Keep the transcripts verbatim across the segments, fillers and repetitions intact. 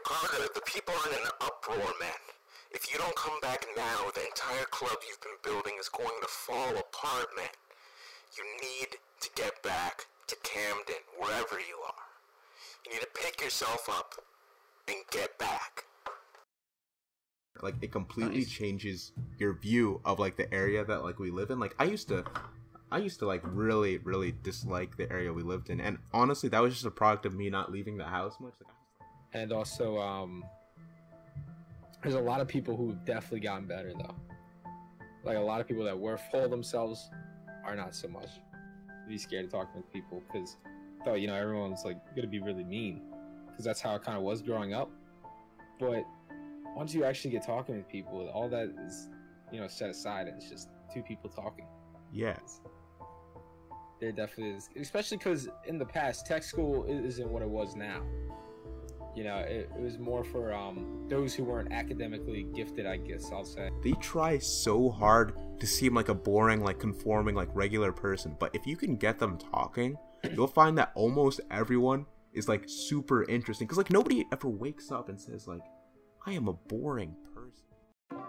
Parker, the people are in an uproar, man. If you don't come back now, the entire club you've been building is going to fall apart, man. You need to get back to Camden, wherever you are. You need to pick yourself up and get back. Like, it completely Nice. changes your view of, like, the area that, like, we live in. Like, I used to, I used to, like, really, really dislike the area we lived in. And honestly, that was just a product of me not leaving the house much. Like, And also, um, there's a lot of people who've definitely gotten better, though. Like, a lot of people that were full of themselves are not so much. Be scared of talking with people because I thought, you know, everyone's, like, going to be really mean because that's how it kind of was growing up. But once you actually get talking with people, all that is, you know, set aside, and it's just two people talking. yeah. There definitely is, especially because in the past, tech school i- isn't what it was now. You know, it, it was more for um, those who weren't academically gifted, I guess I'll say. They try so hard to seem like a boring, like, conforming, like, regular person. But if you can get them talking, you'll find that almost everyone is, like, super interesting. Because, like, nobody ever wakes up and says, like, I am a boring person.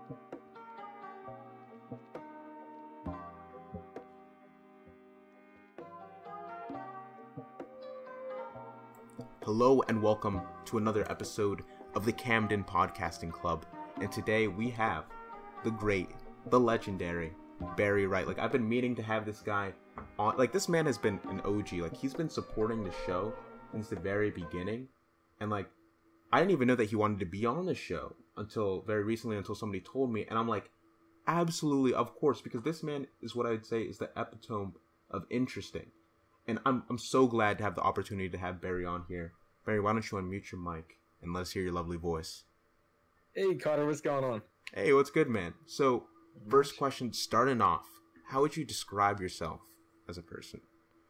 Hello and welcome to another episode of the Camden Podcasting Club. And today we have the great, the legendary Barry Wright. Like, I've been meaning to have this guy on. Like, this man has been an O G. Like, he's been supporting the show since the very beginning. And, like, I didn't even know that he wanted to be on the show until very recently, until somebody told me. And I'm like, absolutely, of course, because this man is what I'd say is the epitome of interesting. And I'm I'm so glad to have the opportunity to have Barry on here. Barry, why don't you unmute your mic and let us hear your lovely voice? Hey, Carter, what's going on? Hey, what's good, man? So, first question, starting off, how would you describe yourself as a person?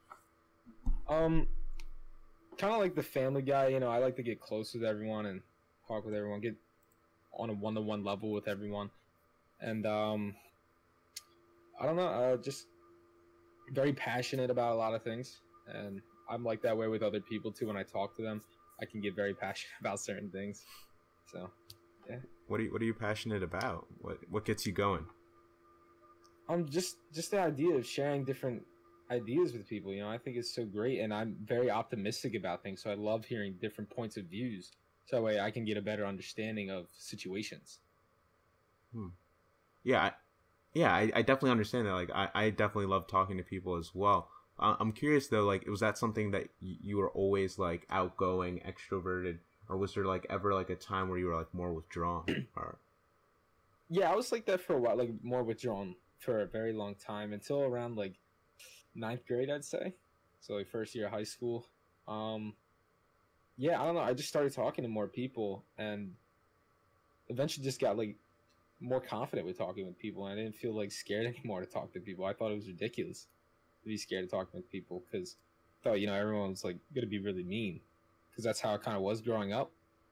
Um, kind of like the family guy, you know, I like to get close with everyone and talk with everyone, get on a one-to-one level with everyone. And, um, I don't know, uh, just very passionate about a lot of things. And I'm like that way with other people, too. When I talk to them, I can get very passionate about certain things. So, yeah. What are you, what are you passionate about? What what gets you going? Um, just just the idea of sharing different ideas with people, you know, I think it's so great, and I'm very optimistic about things. So I love hearing different points of views, so that way I can get a better understanding of situations. Hmm. Yeah, I, yeah, I, I definitely understand that. Like, I, I definitely love talking to people as well. Uh, I'm curious though, like, was that something that y- you were always like outgoing, extroverted, or was there like ever like a time where you were like more withdrawn? Or Yeah, I was like that for a while, like more withdrawn for a very long time until around like ninth grade, I'd say. So like first year of high school. Um, yeah, I don't know. I just started talking to more people, and eventually just got like more confident with talking with people. And I didn't feel like scared anymore to talk to people. I thought it was ridiculous to be scared of talking with people because I thought, you know, everyone was like going to be really mean because that's how it kind of was growing up.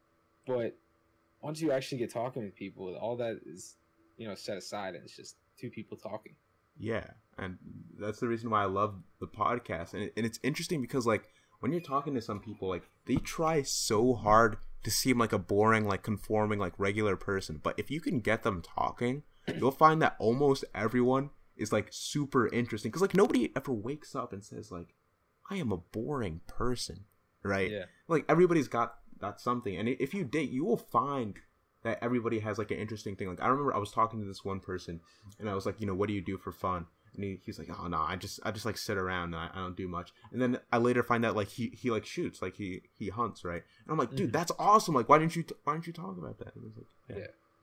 But once you actually get talking with people, all that is, you know, set aside, and it's just two people talking. yeah, and that's the reason why I love the podcast. And it, and it's interesting because like when you're talking to some people, like they try so hard to seem like a boring, like conforming, like regular person. But if you can get them talking, you'll find that almost everyone is like super interesting because like nobody ever wakes up and says like, I am a boring person, right? Yeah. Like everybody's got got something, and if you date, you will find that everybody has like an interesting thing. Like I remember I was talking to this one person, and I was like, you know, what do you do for fun? And he, he's like, oh no, I just I just like sit around and I, I don't do much. And then I later find out like he, he like shoots, like he he hunts, right? And I'm like, dude, Mhm. that's awesome. Like why didn't you t- why didn't you talk about that? And he was like,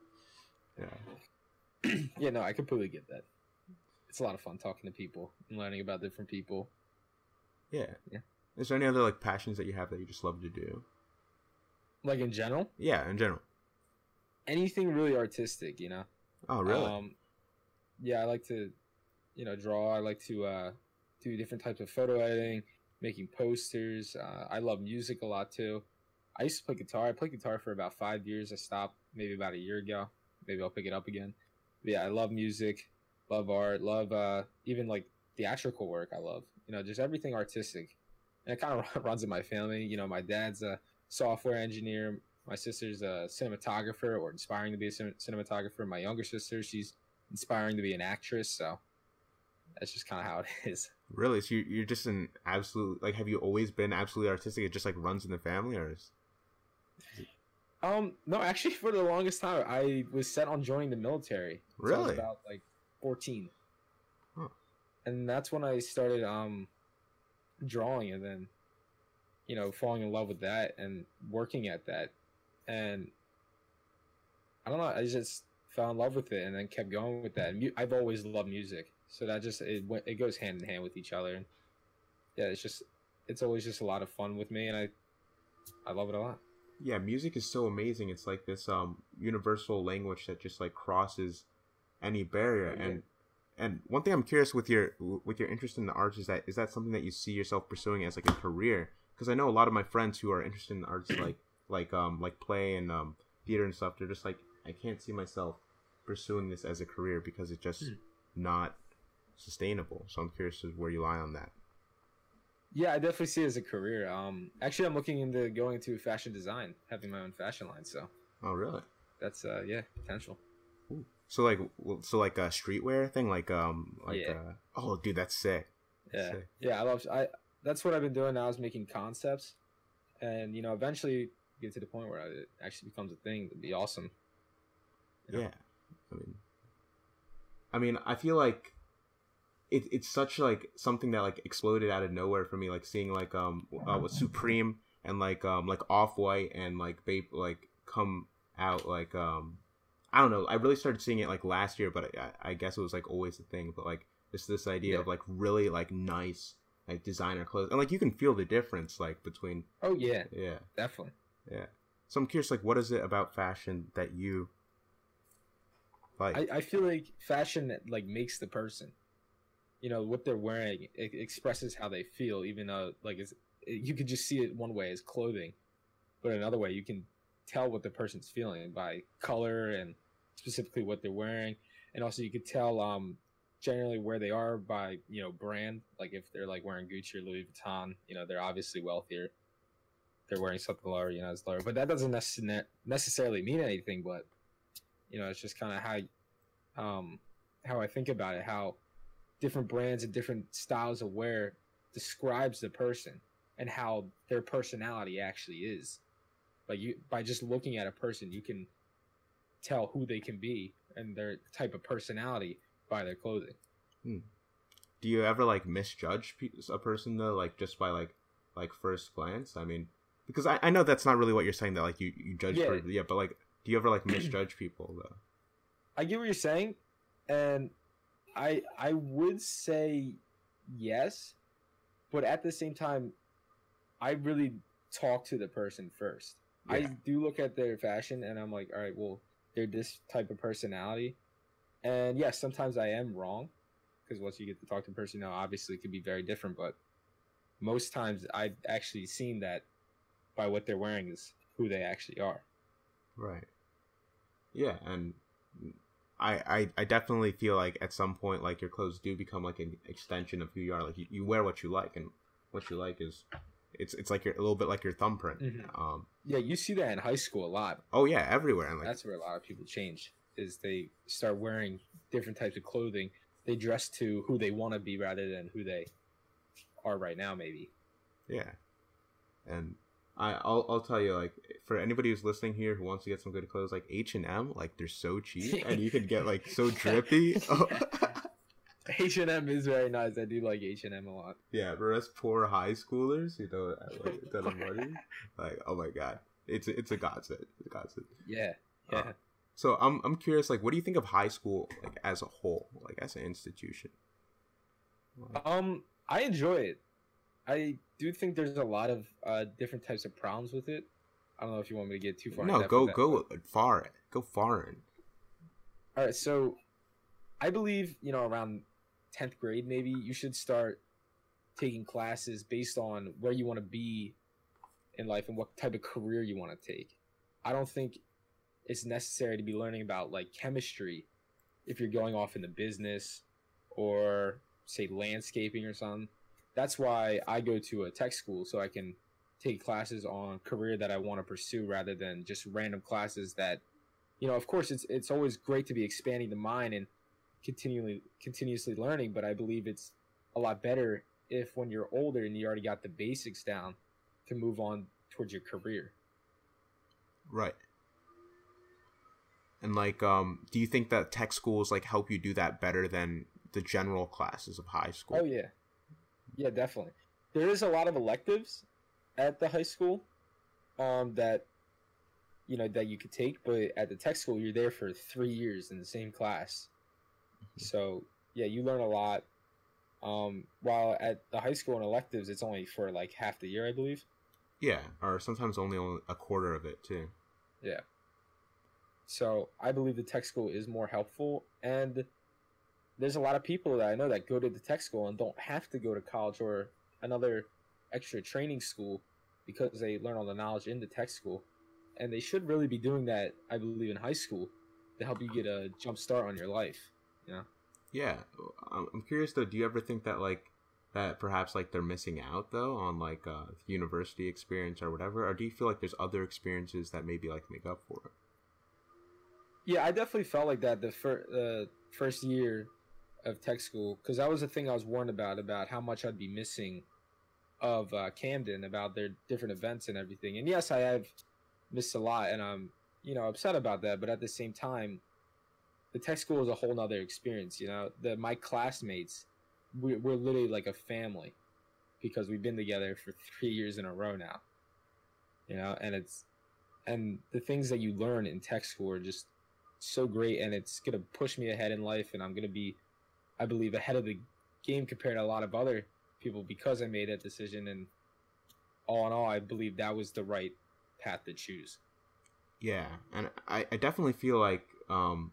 yeah, yeah. Yeah, no, I completely get that. It's a lot of fun talking to people and learning about different people. Yeah. Yeah. Is there any other like passions that you have that you just love to do? Like in general, Yeah, in general. anything really artistic, you know. Oh, really? Um, yeah, I like to, you know, draw. I like to uh, do different types of photo editing, making posters. Uh, I love music a lot too. I used to play guitar. I played guitar for about five years. I stopped maybe about a year ago. Maybe I'll pick it up again. But yeah, I love music, love art, love uh, even like theatrical work. I love, you know, just everything artistic. And it kind of runs in my family. You know, my dad's a software engineer. My sister's a cinematographer or inspiring to be a cin- cinematographer. My younger sister, she's inspiring to be an actress. So that's just kind of how it is. Really? So you're, you're just an absolute, like, have you always been absolutely artistic? It just, like, runs in the family, or is... Um, no, actually, for the longest time, I was set on joining the military. So I was Really? about, like, fourteen. Huh. And that's when I started, um, drawing and then, you know, falling in love with that and working at that. And I don't know, I just fell in love with it and then kept going with that. And mu- I've always loved music. So that just, it, went- it goes hand in hand with each other. And yeah, it's just, it's always just a lot of fun with me. And I, I love it a lot. Yeah, music is so amazing. It's like this um universal language that just like crosses any barrier. Yeah. And and one thing I'm curious with your with your interest in the arts is that is that something that you see yourself pursuing as like a career? Because I know a lot of my friends who are interested in the arts, like like um like play and um theater and stuff, they're just like, I can't see myself pursuing this as a career because it's just Hmm. not sustainable. So I'm curious as where you lie on that. Yeah, I definitely see it as a career. Um, actually, I'm looking into going into fashion design, having my own fashion line. So Oh, really? that's uh, yeah, potential. Ooh. So like, w- so like a streetwear thing, like um, like Yeah. uh, oh, dude, that's sick. Yeah, Sick. yeah, I love. I that's what I've been doing now is making concepts, and you know, eventually get to the point where it actually becomes a thing. It'd be awesome. You know? Yeah, I mean, I mean, I feel like it, it's such like something that like exploded out of nowhere for me. Like seeing like um uh, with Supreme and like um like Off White and like Bape like come out like um I don't know. I really started seeing it like last year, but I, I guess it was like always a thing. But like just this idea Yeah. of like really like nice like designer clothes, and like you can feel the difference like between Oh yeah, yeah definitely. yeah. So I'm curious, like, what is it about fashion that you like? I, I feel like fashion like makes the person. You know what they're wearing, it expresses how they feel, even though like it's you could just see it one way as clothing, but another way you can tell what the person's feeling by color and specifically what they're wearing, and also you could tell um generally where they are by you know brand. Like if they're like wearing Gucci or Louis Vuitton, you know they're obviously wealthier. They're wearing something lower, you know, it's lower, but that doesn't necess- necessarily mean anything. But you know, it's just kind of how um how I think about it, how different brands and different styles of wear describes the person and how their personality actually is. Like you, by just looking at a person, you can tell who they can be and their type of personality by their clothing. Hmm. Do you ever like misjudge pe- a person though, like just by like like first glance? I mean, because I, I know that's not really what you're saying, that like you you judge Yeah. for yeah, but like do you ever like misjudge people though? I get what you're saying, and I I would say yes, but at the same time, I really talk to the person first. I Yeah. do look at their fashion, and I'm like, all right, well, they're this type of personality, and yes, sometimes I am wrong, because once you get to talk to the person, now obviously it could be very different, but most times I've actually seen that by what they're wearing is who they actually are. Right. Yeah, and I, I I definitely feel like at some point like your clothes do become like an extension of who you are. Like you, you wear what you like, and what you like is it's it's like your, a little bit like your thumbprint. Mhm. Um. Yeah, you see that in high school a lot. Oh yeah, everywhere, and like That's where a lot of people change, is they start wearing different types of clothing. They dress to who they want to be rather than who they are right now, maybe. yeah, and I I'll I'll tell you, like, for anybody who's listening here who wants to get some good clothes, like H and M, like they're so cheap, and you can get like so drippy. Oh. H and M is very nice. I do like H and M a lot. Yeah, for us poor high schoolers who don't have like, a ton of money, like, oh my god, it's it's a godsend. It's a godsend. Yeah, yeah. Uh, so I'm I'm curious, like, what do you think of high school, like, as a whole, like, as an institution? Like, Um, I enjoy it. I do think there's a lot of uh, different types of problems with it. I don't know if you want me to get too far. in no, depth go with that, go but- far, go far in. All right, so I believe you know around tenth grade maybe you should start taking classes based on where you want to be in life and what type of career you want to take. I don't think it's necessary to be learning about like chemistry if you're going off into business or say landscaping or something. That's why I go to a tech school so I can take classes on career that I want to pursue rather than just random classes that, you know, of course it's it's always great to be expanding the mind and continually continuously learning, but I believe it's a lot better if when you're older and you already got the basics down to move on towards your career. Right. And like, um, do you think that tech schools like help you do that better than the general classes of high school? Oh yeah, yeah, definitely. There is a lot of electives at the high school, um, that you know that you could take, but at the tech school you're there for three years in the same class. Mm-hmm. So yeah, you learn a lot. Um, while at the high school and electives, it's only for like half the year, I believe. Yeah, or sometimes only a quarter of it too. Yeah. So I believe the tech school is more helpful, and there's a lot of people that I know that go to the tech school and don't have to go to college or another extra training school because they learn all the knowledge in the tech school. And they should really be doing that, I believe, in high school to help you get a jump start on your life. You know? Yeah. I'm curious though, do you ever think that like that perhaps like they're missing out though on like uh university experience or whatever, or do you feel like there's other experiences that maybe like make up for it? Yeah, I definitely felt like that the fir- uh, first year of tech school, because that was the thing I was warned about, about how much I'd be missing of uh, Camden, about their different events and everything. And yes, I have missed a lot, and I'm, you know, upset about that. But at the same time, the tech school is a whole nother experience. You know, the my classmates, we, we're literally like a family because we've been together for three years in a row now. You know, and it's and the things that you learn in tech school are just so great, and it's gonna push me ahead in life, and I'm gonna be, I believe, ahead of the game compared to a lot of other people because I made that decision. And all in all, I believe that was the right path to choose. Yeah, and I, I definitely feel like um,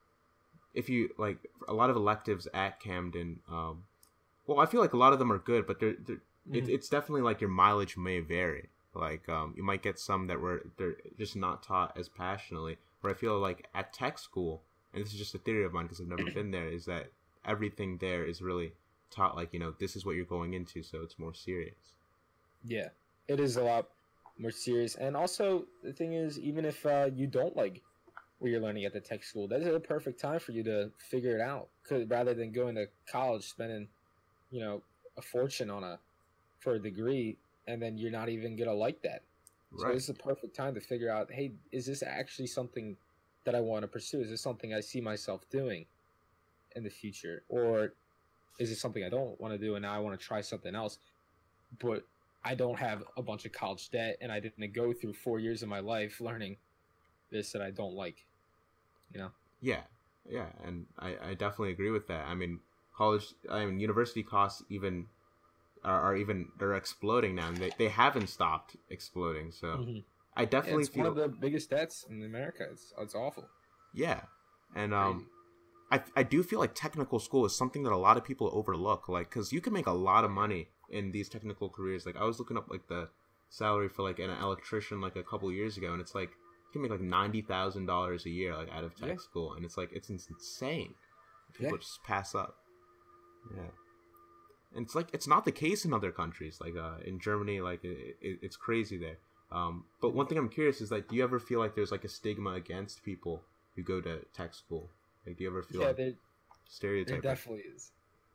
if you like a lot of electives at Camden, um, well, I feel like a lot of them are good, but they're, they're mm-hmm. it, it's definitely like your mileage may vary. Like um, you might get some that were they're just not taught as passionately. Where I feel like at tech school, and this is just a theory of mine because I've never been there, is that everything there is really taught like, you know, this is what you're going into, so it's more serious. Yeah, it is a lot more serious. And also, the thing is, even if uh, you don't like what you're learning at the tech school, that is a perfect time for you to figure it out. Cause rather than going to college, spending, you know, a fortune on a for a degree, and then you're not even gonna like that. So right. This is a perfect time to figure out, hey, is this actually something that I want to pursue? Is this something I see myself doing in the future? Or is it something I don't want to do and now I want to try something else? But I don't have a bunch of college debt and I didn't go through four years of my life learning this that I don't like, you know? Yeah, yeah, and I, I definitely agree with that. I mean, college, I mean, university costs even... Are, are even they're exploding now, and they, they haven't stopped exploding. So mm-hmm. I definitely yeah, it's feel one of the biggest debts in America. It's it's awful. Yeah, and um, I I do feel like technical school is something that a lot of people overlook, like because you can make a lot of money in these technical careers. Like I was looking up like the salary for like an electrician like a couple years ago, and it's like you can make like ninety thousand dollars a year like out of tech yeah. school, and it's like it's insane. People yeah. just pass up. Yeah. And it's like it's not the case in other countries, like uh, in Germany, like it, it, it's crazy there. Um, but one thing I'm curious is like, do you ever feel like there's like a stigma against people who go to tech school? Like, do you ever feel yeah, like there, stereotyping? There definitely is.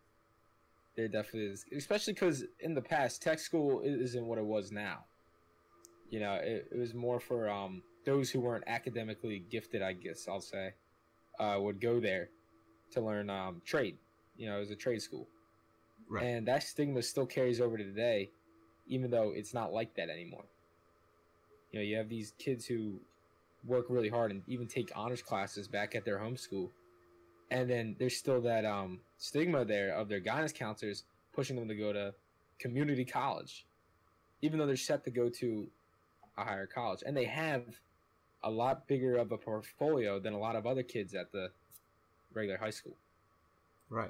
There definitely is, especially because in the past, tech school isn't what it was now. You know, it, it was more for um, those who weren't academically gifted, I guess I'll say, uh, would go there to learn um, trade. You know, it was a trade school. Right. And that stigma still carries over to today, even though it's not like that anymore. You know, you have these kids who work really hard and even take honors classes back at their home school. And then there's still that um, stigma there of their guidance counselors pushing them to go to community college, even though they're set to go to a higher college. And they have a lot bigger of a portfolio than a lot of other kids at the regular high school. Right.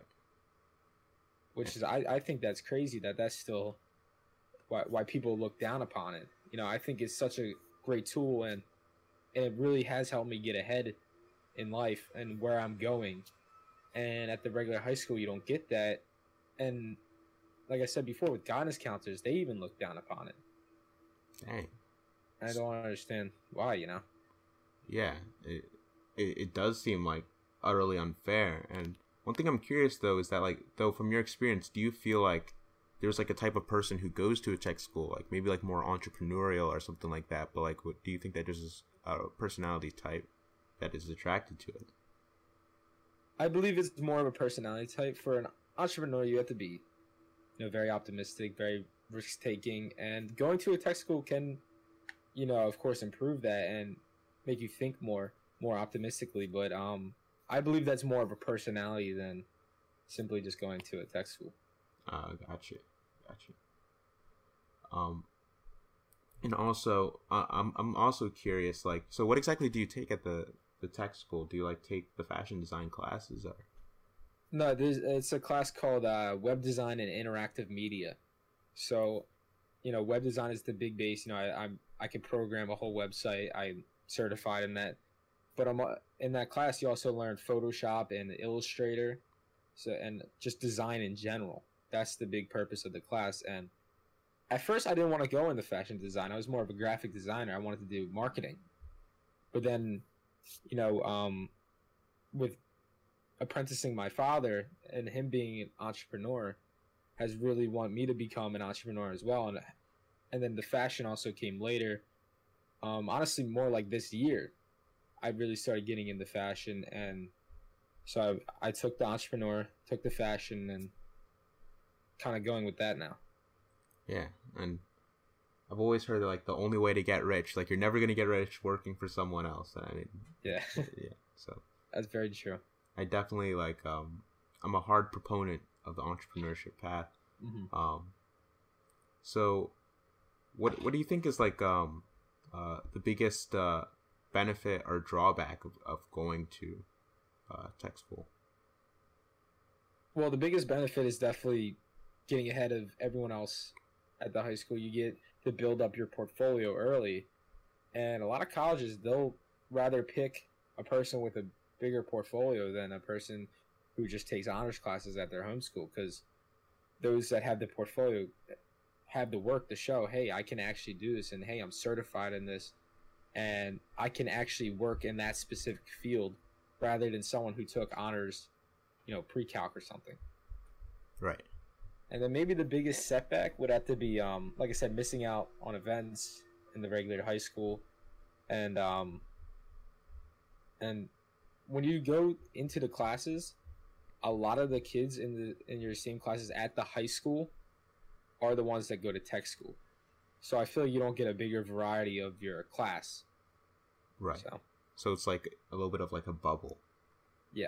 Which is, I, I think that's crazy that that's still why, why people look down upon it. You know, I think it's such a great tool, and, and it really has helped me get ahead in life and where I'm going. And at the regular high school, you don't get that. And like I said before, with guidance counselors, they even look down upon it. Dang. I don't understand why, you know. Yeah, it, it it does seem like utterly unfair. And one thing I'm curious though is that, like, though from your experience, do you feel like there's like a type of person who goes to a tech school, like maybe like more entrepreneurial or something like that, but like, what do you think that there's a personality type that is attracted to it? I believe it's more of a personality type. For an entrepreneur, you have to be, you know, very optimistic, very risk taking, and going to a tech school can, you know, of course, improve that and make you think more, more optimistically. But um, I believe that's more of a personality than simply just going to a tech school. Uh, gotcha, gotcha. Um, and also, uh, I'm I'm also curious, like, so what exactly do you take at the the tech school? Do you like take the fashion design classes, or? No, there's it's a class called uh, Web Design and Interactive Media. So, you know, web design is the big base. You know, I I'm I can program a whole website. I'm certified in that. But I'm uh, in that class. You also learn Photoshop and Illustrator, so and just design in general. That's the big purpose of the class. And at first, I didn't want to go into fashion design. I was more of a graphic designer. I wanted to do marketing. But then, you know, um, with apprenticing my father and him being an entrepreneur, has really wanted me to become an entrepreneur as well. And and then the fashion also came later. Um, honestly, more like this year, I really started getting into fashion, and so I, I took the entrepreneur, took the fashion, and kind of going with that now. Yeah, and I've always heard that, like, the only way to get rich, like, you're never gonna get rich working for someone else. I mean, Yeah, yeah. So that's very true. I definitely like. Um, I'm a hard proponent of the entrepreneurship path. Mm-hmm. Um, so what what do you think is like um, uh, the biggest uh, benefit or drawback of, of going to uh, tech school? Well, the biggest benefit is definitely getting ahead of everyone else at the high school. You get to build up your portfolio early, and a lot of colleges, they'll rather pick a person with a bigger portfolio than a person who just takes honors classes at their home school, because those that have the portfolio have the work to show, hey, I can actually do this, and hey, I'm certified in this, and I can actually work in that specific field, rather than someone who took honors, you know, pre-calc or something. Right. And then maybe the biggest setback would have to be, um, like I said, missing out on events in the regular high school, and um, and when you go into the classes, a lot of the kids in the in your same classes at the high school are the ones that go to tech school. So I feel you don't get a bigger variety of your class. Right. So, so it's like a little bit of like a bubble. Yeah.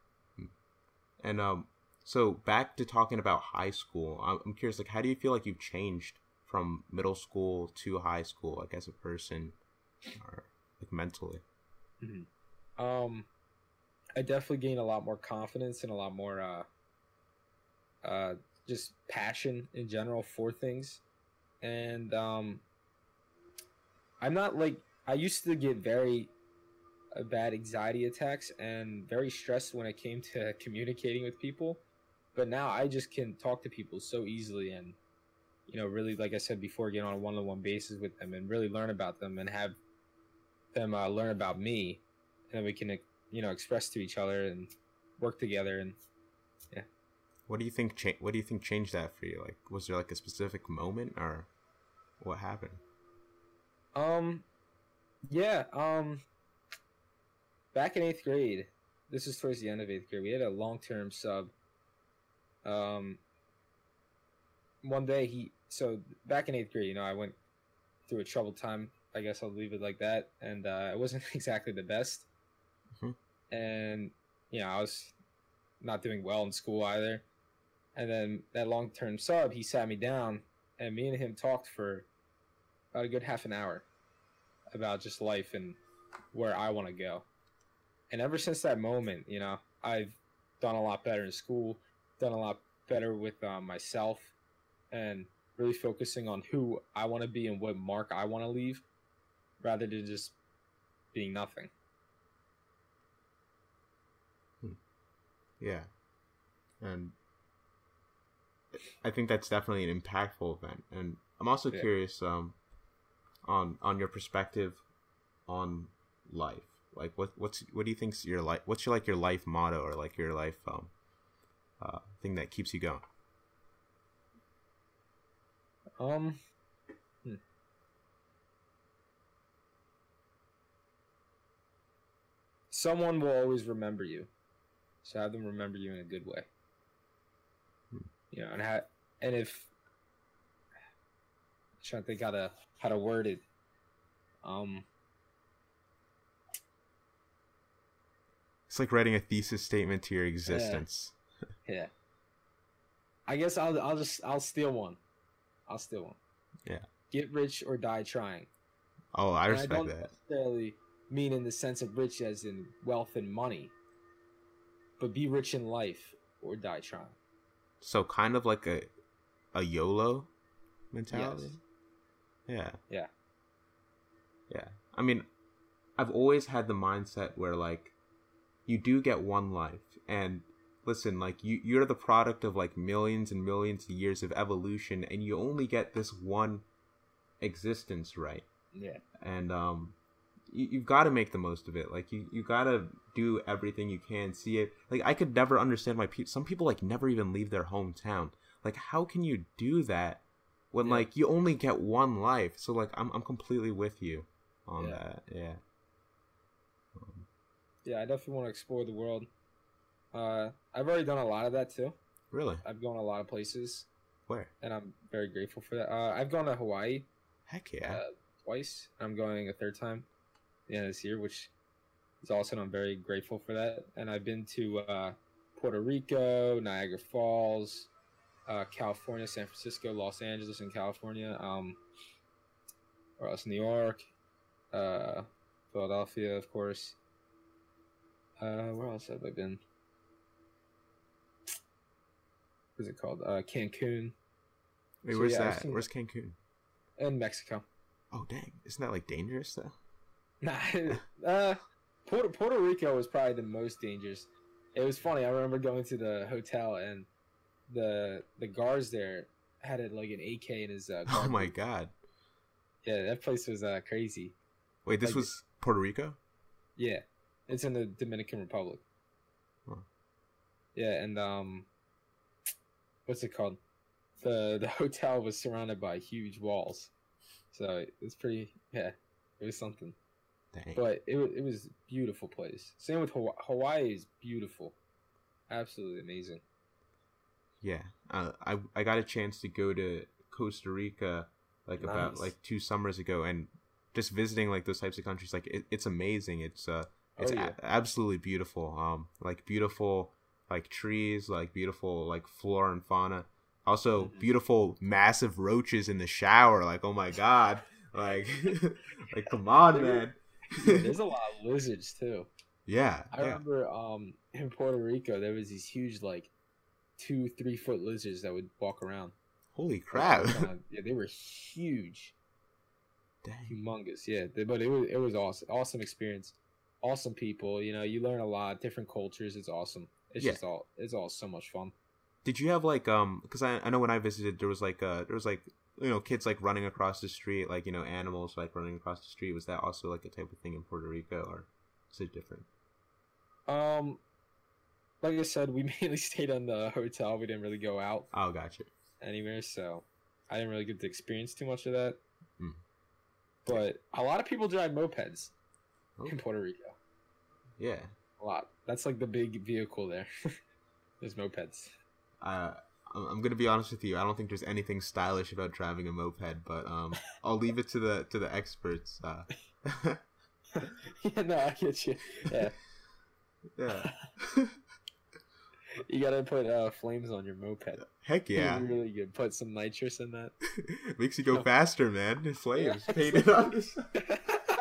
And um, so back to talking about high school, I'm curious, like, how do you feel like you've changed from middle school to high school, like, as a person, or like mentally? Mm-hmm. Um, I definitely gained a lot more confidence and a lot more, uh, uh, just passion in general for things, and um, I'm not like I used to get very uh, bad anxiety attacks and very stressed when it came to communicating with people. But now I just can talk to people so easily, and, you know, really, like I said before, get on a one-on-one basis with them and really learn about them and have them uh, learn about me, and then we can, you know, express to each other and work together. And yeah. What do you think? Cha- what do you think changed that for you? Like, was there like a specific moment, or what happened? Um, yeah. Um, back in eighth grade, this was towards the end of eighth grade. We had a long-term sub. Um, one day he, so back in eighth grade, you know, I went through a troubled time. I guess I'll leave it like that. And uh, it wasn't exactly the best. Mm-hmm. And, you know, I was not doing well in school either. And then that long-term sub, he sat me down, and me and him talked for about a good half an hour about just life and where I want to go. And ever since that moment, you know, I've done a lot better in school, done a lot better with um, myself, and really focusing on who I want to be and what mark I want to leave, rather than just being nothing. Hmm. Yeah. And I think that's definitely an impactful event. And I'm also yeah. curious, um, on on your perspective on life. Like, what what's what do you think's your life? What's your like your life motto or like your life um uh thing that keeps you going? Um. Hmm. Someone will always remember you, so have them remember you in a good way. Hmm. You know, and ha- and if I'm trying to think how to how to word it, um, It's like writing a thesis statement to your existence. yeah. I guess I'll I'll just I'll steal one. I'll steal one. Yeah. Get rich or die trying. Oh, I And respect I don't that. necessarily mean in the sense of rich as in wealth and money, but be rich in life or die trying. So kind of like a a YOLO mentality. Yes. Yeah. Yeah. Yeah. I mean, I've always had the mindset where like you do get one life, and listen, like you you're the product of like millions and millions of years of evolution, and you only get this one existence, right? Yeah. And um you, you've got to make the most of it. Like you you got to do everything you can. See it. Like I could never understand why people some people like never even leave their hometown. Like how can you do that when Yeah. like you only get one life? So like I'm I'm completely with you on Yeah. that. Yeah. Um, Yeah, I definitely want to explore the world. Uh, I've already done a lot of that too. really? I've gone a lot of places, Where? and I'm very grateful for that. Uh, I've gone to Hawaii Heck yeah. uh, twice. I'm going a third time at the end of this year, which is awesome. I'm very grateful for that. And I've been to uh, Puerto Rico, Niagara Falls, uh, California, San Francisco, Los Angeles, and California. Um, where else? New York, uh, Philadelphia, of course. Uh, where else have I been? What's it called? Uh, Cancun Wait, so where's yeah, I've that? seen- Where's Cancun? and Mexico. Oh dang, isn't that like dangerous though? Nah, uh, Puerto Puerto Rico was probably the most dangerous. It was funny. I remember going to the hotel and the the guards there had it like an A K in his. Uh, Oh guard my booth. god. Yeah, that place was uh, crazy. Wait, this Like- was Puerto Rico? Yeah, it's in the Dominican Republic. Huh. Yeah, and um, what's it called? The the hotel was surrounded by huge walls, so it's pretty. Yeah, it was something. Dang. But it wa- it was a beautiful place. Same with Hawaii. Hawaii is beautiful, absolutely amazing. Yeah, uh, I I got a chance to go to Costa Rica like about Nice. like two summers ago, and just visiting like those types of countries, like it, it's amazing. It's uh it's Oh, yeah. a- absolutely beautiful. Um, like beautiful like trees, like beautiful like flora and fauna. Also Mhm. beautiful massive roaches in the shower. Like oh my god, like like come on, man. Yeah, there's a lot of lizards too. Yeah, I yeah. remember um in Puerto Rico there was these huge like two three foot lizards that would walk around. Holy Like, crap! they were kinda- yeah, they were huge, Dang. humongous. Yeah, they, but it was it was awesome, awesome experience, awesome people. You know, you learn a lot, different cultures. It's awesome. It's Yeah. just all it's all so much fun. Did you have like um? Because I I know when I visited there was like uh there was like you know kids like running across the street, like you know animals like running across the street. Was that also like a type of thing in Puerto Rico, or is it different? Um, like I said, we mainly stayed in the hotel. We didn't really go out Oh, gotcha. anywhere, so I didn't really get to experience too much of that. Hmm. But a lot of people drive mopeds Oh, in Puerto Rico. yeah. A lot. That's like the big vehicle there. There's mopeds. Uh, I'm I'm gonna be honest with you. I don't think there's anything stylish about driving a moped, but um, I'll leave it to the to the experts. Uh, Yeah, no, I get you. Yeah, yeah. you gotta put uh, flames on your moped. Heck yeah. Really good. Put some nitrous in that. Makes you go No. faster, man. The flames Yeah. painted on the side.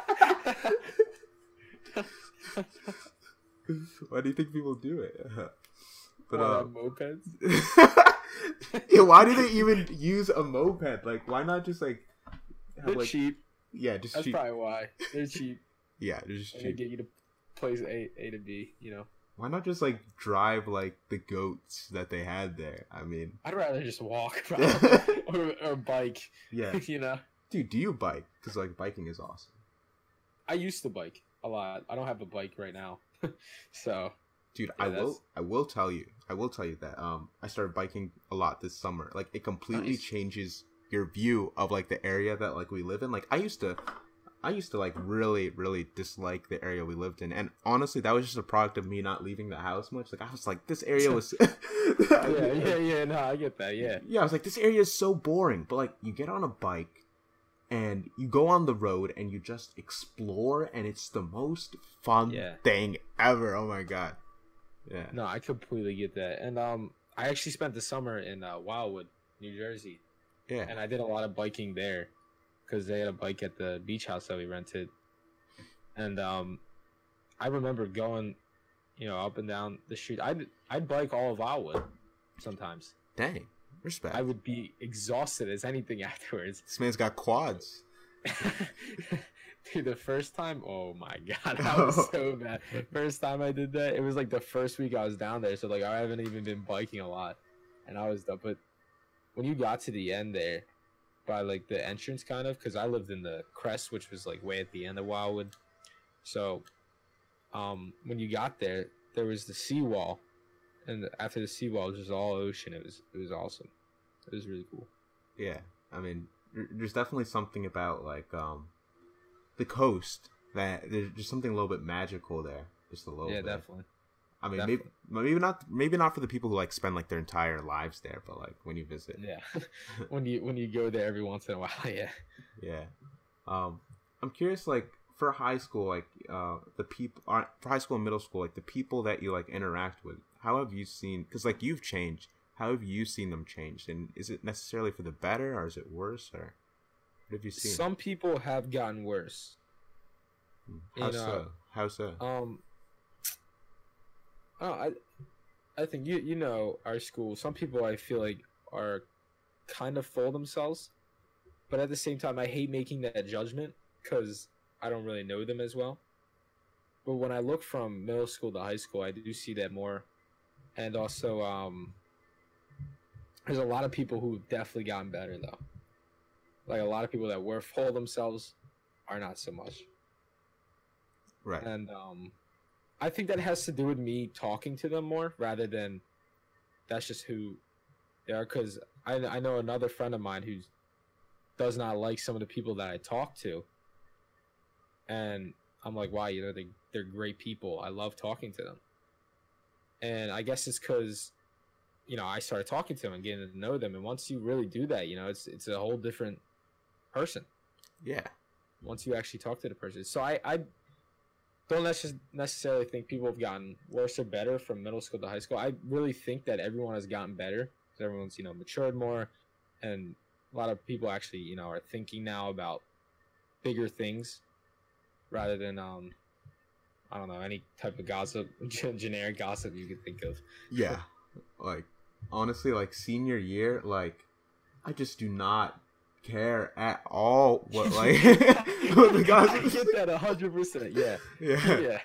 Why do you think people do it? But What, uh, on mopeds? yeah, why do they even use a moped? Like, why not just like, have, They're like cheap. yeah, just That's cheap. probably why. They're cheap. Yeah, they're just And they cheap. get you to place A, A to B, you know. Why not just like drive like the goats that they had there? I mean, I'd rather just walk, probably. or, or bike, yeah, you know. Dude, do you bike? Because like biking is awesome. I used to bike a lot. I don't have a bike right now, so. Dude, Yeah, I that's- will. I will tell you. I will tell you that. Um, I started biking a lot this summer. Like, it completely Nice. changes your view of like the area that like we live in. Like, I used to, I used to like really, really dislike the area we lived in, and honestly, that was just a product of me not leaving the house much. Like, I was like, this area was. Yeah, yeah, yeah. No, I get that. Yeah. Yeah, I was like, this area is so boring. But like, you get on a bike, and you go on the road, and you just explore, and it's the most fun Yeah. thing ever. Oh my god. Yeah. No, I completely get that. And um, I actually spent the summer in uh, Wildwood, New Jersey, Yeah. and I did a lot of biking there because they had a bike at the beach house that we rented. And um, I remember going, you know, up and down the street. I'd I'd bike all of Wildwood sometimes. Dang. Respect. I would be exhausted as anything afterwards. This man's got quads. Dude, the first time, oh my god, that was so bad. First time I did that, it was like the first week I was down there, so like I haven't even been biking a lot, and I was done. But when you got to the end there, by like the entrance, kind of, because I lived in the crest, which was like way at the end of Wildwood, so um, when you got there, there was the seawall, and after the seawall, it was just all ocean. It was it was awesome. It was really cool. Yeah. I mean, there- there's definitely something about like um the coast that there's just something a little bit magical there. Just a little Yeah, bit. definitely. I mean, definitely. maybe maybe not maybe not for the people who like spend like their entire lives there, but like when you visit. Yeah, when you when you go there every once in a while, yeah. Yeah. Um, I'm curious, like for high school, like uh, the people for high school and middle school, like the people that you like interact with. How have you seen? Because like you've changed. How have you seen them change? And is it necessarily for the better, or is it worse, or what have you seen? Some people have gotten worse. How you know, so? How so? Um, oh, I, I think you you know our school. Some people I feel like are kind of full of themselves, but at the same time, I hate making that judgment because I don't really know them as well. But when I look from middle school to high school, I do see that more, and also um, there's a lot of people who've definitely gotten better though. Like a lot of people that were full of themselves are not so much. Right. And um, I think that has to do with me talking to them more rather than that's just who they are. Because I, I know another friend of mine who does not like some of the people that I talk to. And I'm like, wow, you know, they, they're great people. I love talking to them. And I guess it's because, you know, I started talking to them and getting to know them. And once you really do that, you know, it's it's a whole different person. Yeah. Once you actually talk to the person. So I, I don't necess- necessarily think people have gotten worse or better from middle school to high school. I really think that everyone has gotten better because everyone's, you know, matured more, and a lot of people actually, you know, are thinking now about bigger things rather than, um, I don't know, any type of gossip, generic gossip you could think of. Yeah. Like, honestly, like senior year, like I just do not care at all what like what the gossip. I get that a hundred percent. Yeah. Yeah. Yeah.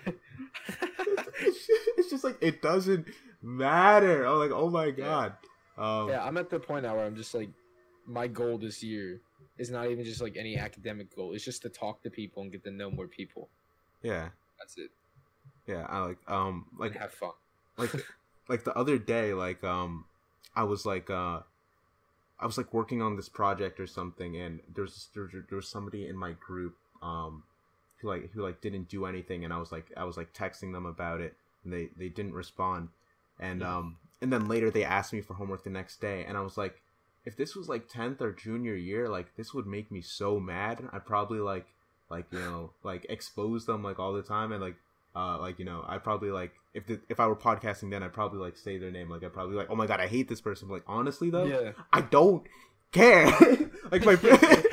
It's just like it doesn't matter. I'm like, oh my god. Um, Yeah, I'm at the point now where I'm just like, my goal this year is not even just like any academic goal. It's just to talk to people and get to know more people. yeah. That's it. Yeah. I like um like And have fun. like like the other day, like um I was like uh I was like working on this project or something, and there's there, there was somebody in my group um who like who like didn't do anything, and I was like I was like texting them about it, and they they didn't respond, and Yeah. um and then later they asked me for homework the next day, and I was like, if this was like tenth or junior year, like this would make me so mad. I'd probably like like you know like expose them like all the time, and like uh like you know I probably like if the, if I were podcasting then I'd probably like say their name, like I'd probably like, oh my god, I hate this person. But, like honestly though, Yeah. I don't care. Like my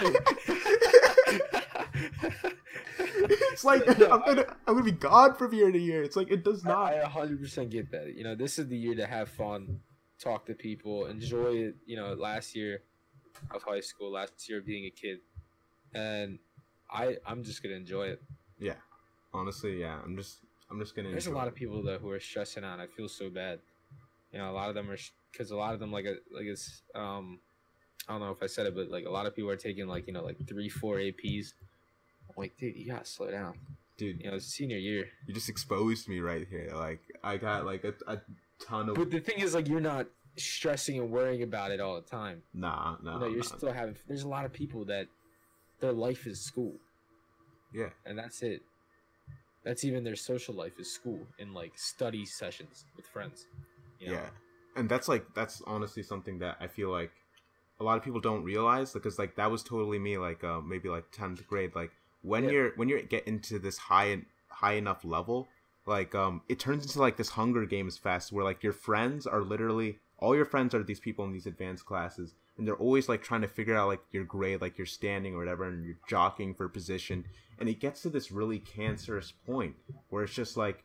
it's like I'm gonna I'm gonna be gone from year to year. It's like it does not. I a hundred percent get that. You know, this is the year to have fun, talk to people, enjoy it. You know, last year of high school, last year of being a kid, and I I'm just gonna enjoy it. Yeah, honestly, yeah. I'm just I'm just gonna. There's a enjoy lot it. of people though who are stressing out. I feel so bad. You know, a lot of them are because a lot of them like a like it's um I don't know if I said it, but like a lot of people are taking like you know like three, four A Ps. I'm like, dude, you gotta slow down, Dude. You know, it's senior year. You just exposed me right here. Like I got like a, a ton of. But the thing is, like, you're not stressing and worrying about it all the time. Nah, nah. You know, you're nah. still having. There's a lot of people that their life is school. Yeah. And that's it. That's even their social life is school and like study sessions with friends. You know? Yeah. And that's like that's honestly something that I feel like a lot of people don't realize, because like that was totally me, like uh, maybe like tenth grade. Like when Yeah. you're when you get into this high high enough level, like um it turns into like this Hunger Games fest where like your friends are literally all your friends are these people in these advanced classes, and they're always like trying to figure out like your grade, like your standing or whatever, and you're jockeying for position. And it gets to this really cancerous point where it's just like,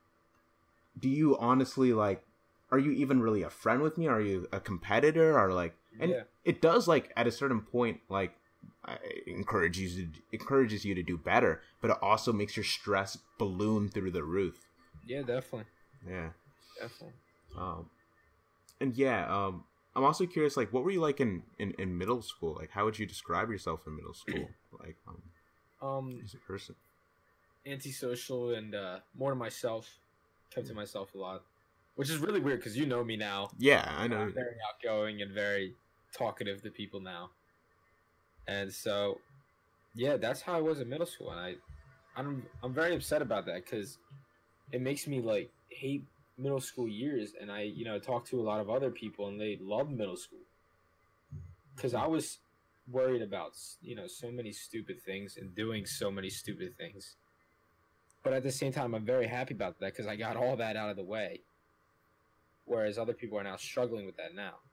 do you honestly like, are you even really a friend with me? Are you a competitor? Or like, and Yeah. it does like at a certain point, like I- encourages you, encourages you to do better, but it also makes your stress balloon through the roof. Yeah, definitely. Yeah. Definitely. Um, and yeah, um, I'm also curious, like, what were you like in, in, in middle school? Like, how would you describe yourself in middle school? Like, um, Um, as a person? antisocial and uh, more to myself. Kept to myself a lot, which is really weird because you know me now. Yeah, I know. I'm very outgoing and very talkative to people now, and so yeah, that's how I was in middle school, and I, I'm I'm very upset about that because it makes me like hate middle school years, and I you know talk to a lot of other people and they love middle school because I was worried about you know so many stupid things and doing so many stupid things. But at the same time, I'm very happy about that because I got all that out of the way. Whereas other people are now struggling with that now.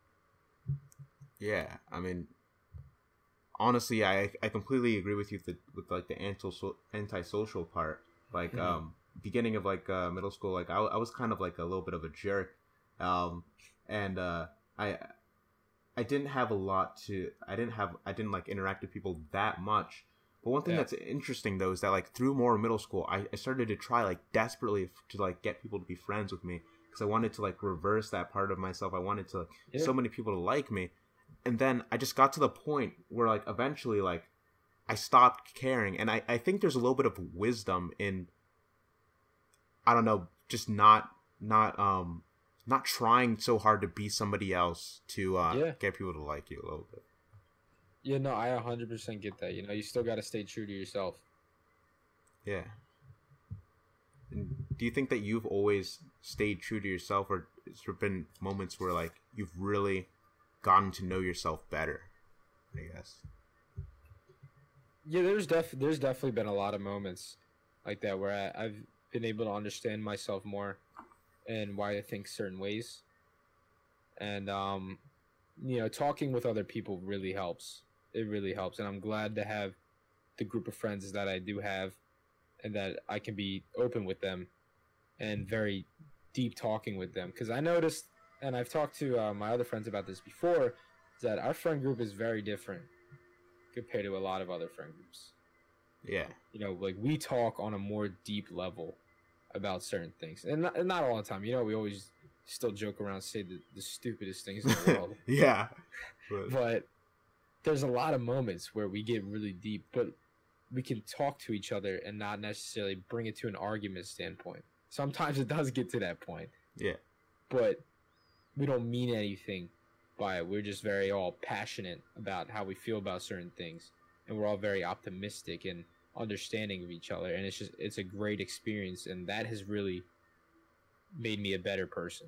Yeah, I mean, honestly, I I completely agree with you with, the, with like the anti antisocial part. Like, Mhm. um, beginning of like uh, middle school, like I, I was kind of like a little bit of a jerk, um, and uh, I I didn't have a lot to I didn't have I didn't like interact with people that much. But one thing Yeah. that's interesting though is that like through more middle school, I, I started to try like desperately f- to like get people to be friends with me, because I wanted to like reverse that part of myself. I wanted to like, Yeah. so many people to like me, and then I just got to the point where like eventually like I stopped caring, and I I think there's a little bit of wisdom in, I don't know, just not not um not trying so hard to be somebody else to uh, Yeah. get people to like you a little bit. Yeah, no, I one hundred percent get that. You know, you still got to stay true to yourself. Yeah. And do you think that you've always stayed true to yourself, or has there been moments where like you've really gotten to know yourself better? I guess. Yeah, there's def there's definitely been a lot of moments like that where I, I've been able to understand myself more and why I think certain ways. And um, you know, talking with other people really helps. It really helps, and I'm glad to have the group of friends that I do have, and that I can be open with them, and very deep talking with them. Because I noticed, and I've talked to uh, my other friends about this before, is that our friend group is very different compared to a lot of other friend groups. Yeah. You know, like we talk on a more deep level about certain things, and not, and not all the time. You know, we always still joke around, say the, the stupidest things in the world. Yeah. But, But there's a lot of moments where we get really deep, but we can talk to each other and not necessarily bring it to an argument standpoint. Sometimes it does get to that point, yeah. but we don't mean anything by it. We're just very all passionate about how we feel about certain things, and we're all very optimistic and understanding of each other. And it's just it's a great experience, and that has really made me a better person.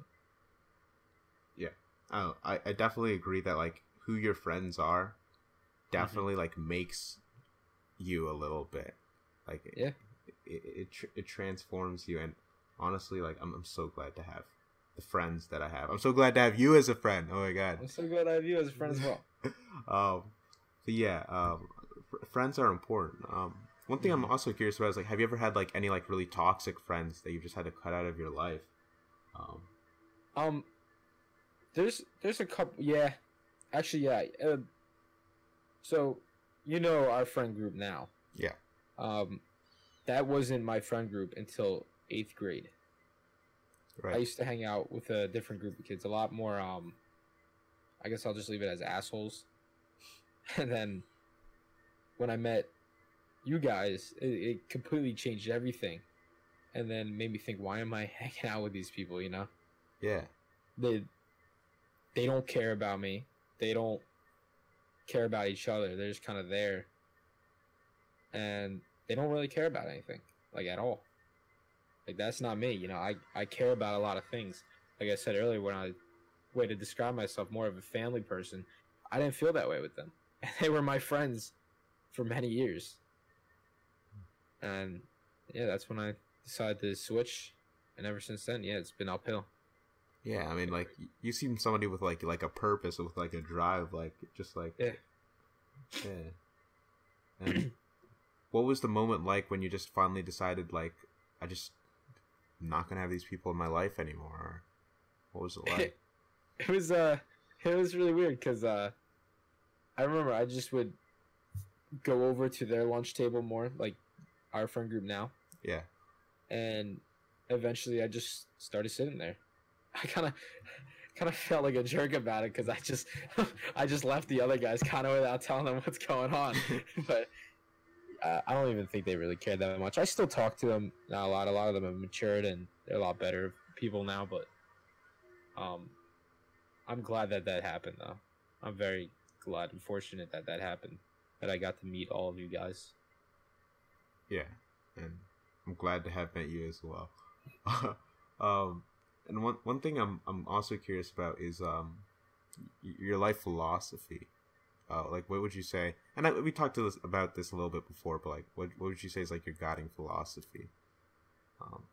Oh, I, I definitely agree that like who your friends are definitely like makes you a little bit like it, Yeah. it it, tr- it transforms you. And honestly, like I'm I'm so glad to have the friends that I have. I'm so glad to have you as a friend. Oh my god. I'm so glad I have you as a friend as well. um but yeah, um fr- friends are important. Um one thing I'm also curious about is like, have you ever had like any like really toxic friends that you've just had to cut out of your life? um Um, there's there's a couple. Yeah, actually, yeah. Uh, so, you know our friend group now. Yeah. Um, that wasn't my friend group until eighth grade. right I used to hang out with a different group of kids, a lot more. Um, I guess I'll just leave it as assholes. And then when I met you guys, it, it completely changed everything. And then made me think, why am I hanging out with these people, you know? Yeah. They they don't care about me. They don't care about each other. They're just kind of there. And they don't really care about anything, like, at all. Like, that's not me, you know? I, I care about a lot of things. Like I said earlier, when I way to describe myself more of a family person, I didn't feel that way with them. And they were my friends for many years. And, yeah, that's when I decided to switch. And ever since then, yeah, it's been uphill. Yeah, I mean, like, you seem somebody with, like, like a purpose, with, like, a drive, like, just, like... Yeah. Yeah. And what was the moment like when you just finally decided, like, I just... I'm not gonna have these people in my life anymore? What was it like? It was, uh... It was really weird, because, uh... I remember I just would go over to their lunch table more, like, our friend group now. Yeah. And eventually I just started sitting there. I kind of kind of felt like a jerk about it because I just I just left the other guys kind of without telling them what's going on. But uh, I don't even think they really cared that much. I still talk to them a lot. A lot of them have matured and they're a lot better people now. But um, I'm glad that that happened, though. I'm very glad and fortunate that that happened, that I got to meet all of you guys. Yeah, and I'm glad to have met you as well. um, and one one thing I'm I'm also curious about is um y- your life philosophy. Uh, like, what would you say? And I, we talked to this, about this a little bit before, but like, what what would you say is like your guiding philosophy? Um,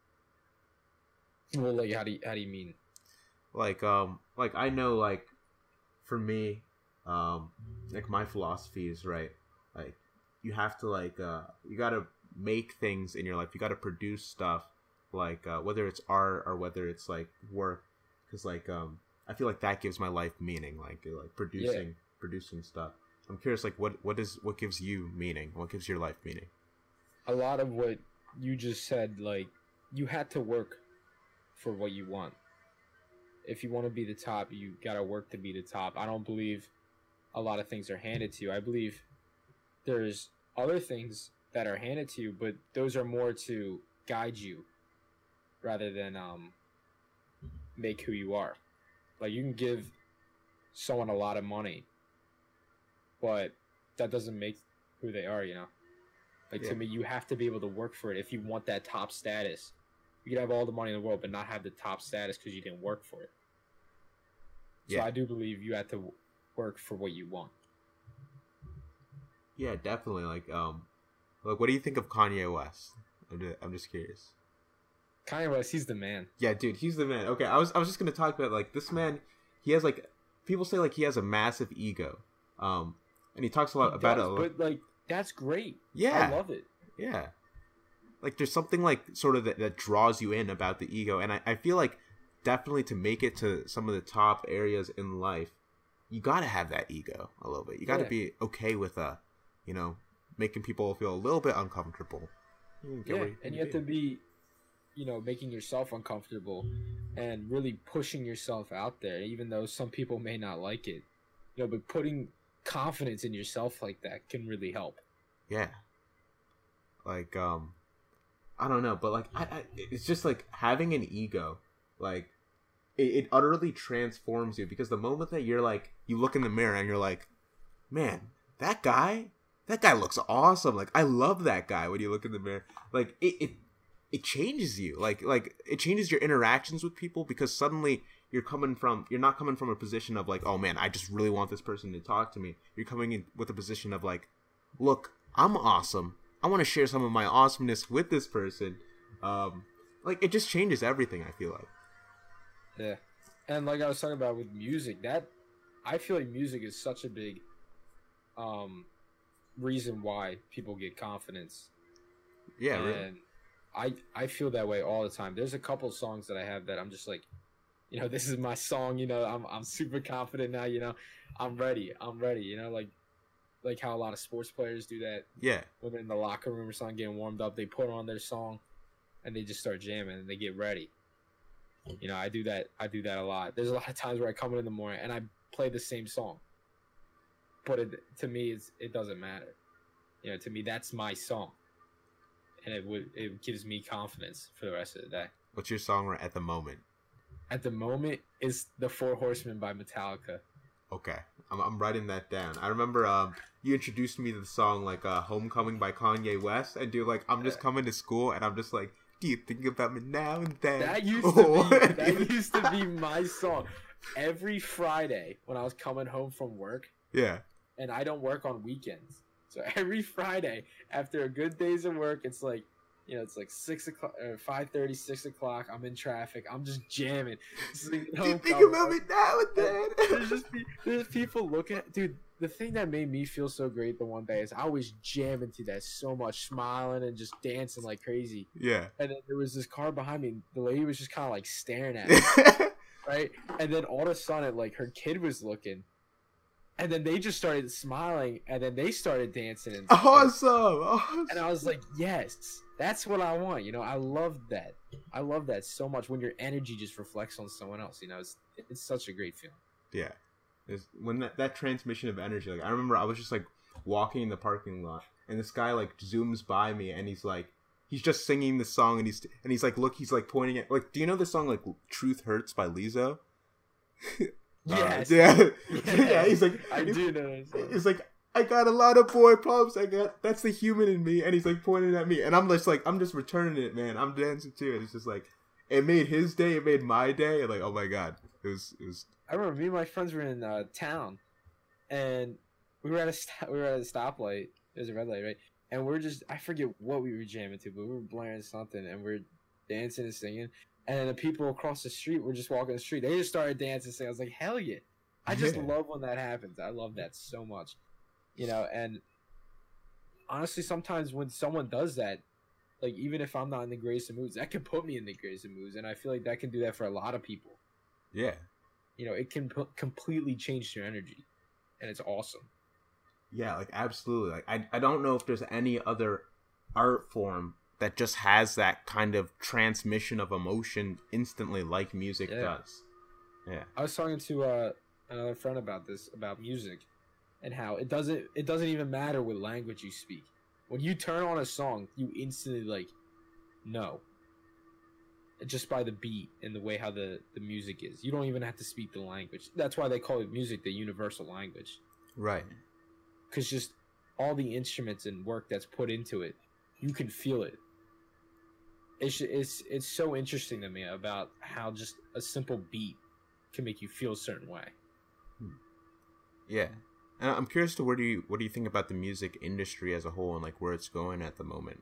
Well, like, how do you, how do you mean? like um like I know, like, for me, um like, my philosophy is, right, like, you have to, like, uh you gotta make things in your life. You gotta produce stuff, like, uh whether it's art or whether it's, like, work, because, like, um I feel like that gives my life meaning, like uh, like producing Yeah. producing stuff. I'm curious, like, what what is what gives you meaning? What gives your life meaning? A lot of what you just said, like, you had to work for what you want. If you want to be the top, you gotta work to be the top. I don't believe a lot of things are handed to you. I believe there's other things that are handed to you, but those are more to guide you rather than um make who you are. Like, you can give someone a lot of money, but that doesn't make who they are, you know? Like, Yeah. to me, you have to be able to work for it if you want that top status. You can have all the money in the world, but not have the top status because you didn't work for it. So Yeah. I do believe you have to work for what you want. Yeah, definitely. Like, um like, what do you think of Kanye West? I'm just, I'm just curious. Kanye West, he's the man. Yeah, dude, he's the man. Okay, I was I was just gonna talk about, like, this man. He has, like, people say, like, he has a massive ego, um, and he talks a lot He about does, it. a lot- but, like, that's great. Yeah. I love it. Yeah, like, there's something, like, sort of that, that draws you in about the ego, and I, I feel like definitely to make it to some of the top areas in life, you gotta have that ego a little bit. You gotta Yeah. be okay with uh, you know, making people feel a little bit uncomfortable. You get Yeah, what and you have to be, you know, making yourself uncomfortable and really pushing yourself out there, even though some people may not like it. You know, but putting confidence in yourself like that can really help. Yeah. Like, um, I don't know, but, like, I, I it's just, like, having an ego, like, it, it utterly transforms you, because the moment that you're, like, you look in the mirror and you're like, man, that guy, that guy looks awesome. Like, I love that guy. When you look in the mirror, like, it, it, it changes you. Like, like, it changes your interactions with people, because suddenly you're coming from, you're not coming from a position of, like, oh man, I just really want this person to talk to me. You're coming in with a position of, like, look, I'm awesome. I want to share some of my awesomeness with this person. Um, like, it just changes everything, I feel like. Yeah. And like I was talking about with music, that I feel like music is such a big um reason why people get confidence. Yeah, and really. I I feel that way all the time. There's a couple songs that I have that I'm just like, you know, this is my song, you know, I'm I'm super confident now, you know. I'm ready. I'm ready, you know, like like how a lot of sports players do that Yeah. when they're in the locker room or something getting warmed up, they put on their song and they just start jamming and they get ready. You know, I do that I do that a lot. There's a lot of times where I come in in the morning and I play the same song. but it, to me, it's, it doesn't matter. You know, to me, that's my song, and it would it gives me confidence for the rest of the day. What's your song right at the moment? At the moment, is the Four Horsemen by Metallica. Okay, I'm I'm writing that down. I remember um you introduced me to the song like uh Homecoming by Kanye West, and dude, like I'm just coming to school and I'm just like, do you think about me now and then? That used to be that used to be my song. Every Friday when I was coming home from work, yeah, and I don't work on weekends, so every Friday after a good days of work, it's like, you know, it's like six o'clock, or five thirty, six o'clock. I'm in traffic. I'm just jamming. Singing do you think Homecoming. about me now and then? There's just pe- there's people looking at, dude. The thing that made me feel so great the one day is I was jamming to that so much, smiling and just dancing like crazy. Yeah. And then there was this car behind me. The lady was just kind of like staring at me, right? And then all of a sudden, like her kid was looking, and then they just started smiling, and then they started dancing. And Awesome. Awesome. And I was like, yes, that's what I want. You know, I love that. I love that so much when your energy just reflects on someone else. You know, it's it's such a great feeling. Yeah. It's, when that, that transmission of energy, like I remember I was just like walking in the parking lot, and this guy like zooms by me, and he's like, he's just singing the song, and he's and he's like, look, he's like pointing at, like, do you know the song like "Truth Hurts" by Lizzo? Yes. Uh, yeah. Yes. Yeah. He's like, I he's, do know that song. He's like, I got a lot of boy problems. I got that's the human in me, and he's like pointing at me, and I'm just like, I'm just returning it, man. I'm dancing too, and it's just like, it made his day, it made my day, and like, oh my god, it was, it was. I remember me and my friends were in uh, town, and we were at a st- we were at a stoplight. There's a red light, right? And we're just, I forget what we were jamming to, but we were blaring something, and we're dancing and singing. And then the people across the street were just walking the street. They just started dancing and singing. I was like, hell yeah. I just Yeah. love when that happens. I love that so much. You know, and honestly, sometimes when someone does that, like, even if I'm not in the greatest of moods, that can put me in the greatest of moods. And I feel like that can do that for a lot of people. Yeah. You know, it can p- completely change your energy. And it's awesome. Yeah, like absolutely. Like I, I don't know if there's any other art form that just has that kind of transmission of emotion instantly like music Yeah. does. Yeah. I was talking to uh, another friend about this, about music, and how it doesn't it doesn't even matter what language you speak. When you turn on a song, you instantly like know. Just by the beat and the way how the, the music is. You don't even have to speak the language. That's why they call it music the universal language. Right. Because just all the instruments and work that's put into it, you can feel it. It's it's it's so interesting to me about how just a simple beat can make you feel a certain way. Yeah. And I'm curious to where do you what do you think about the music industry as a whole and like where it's going at the moment?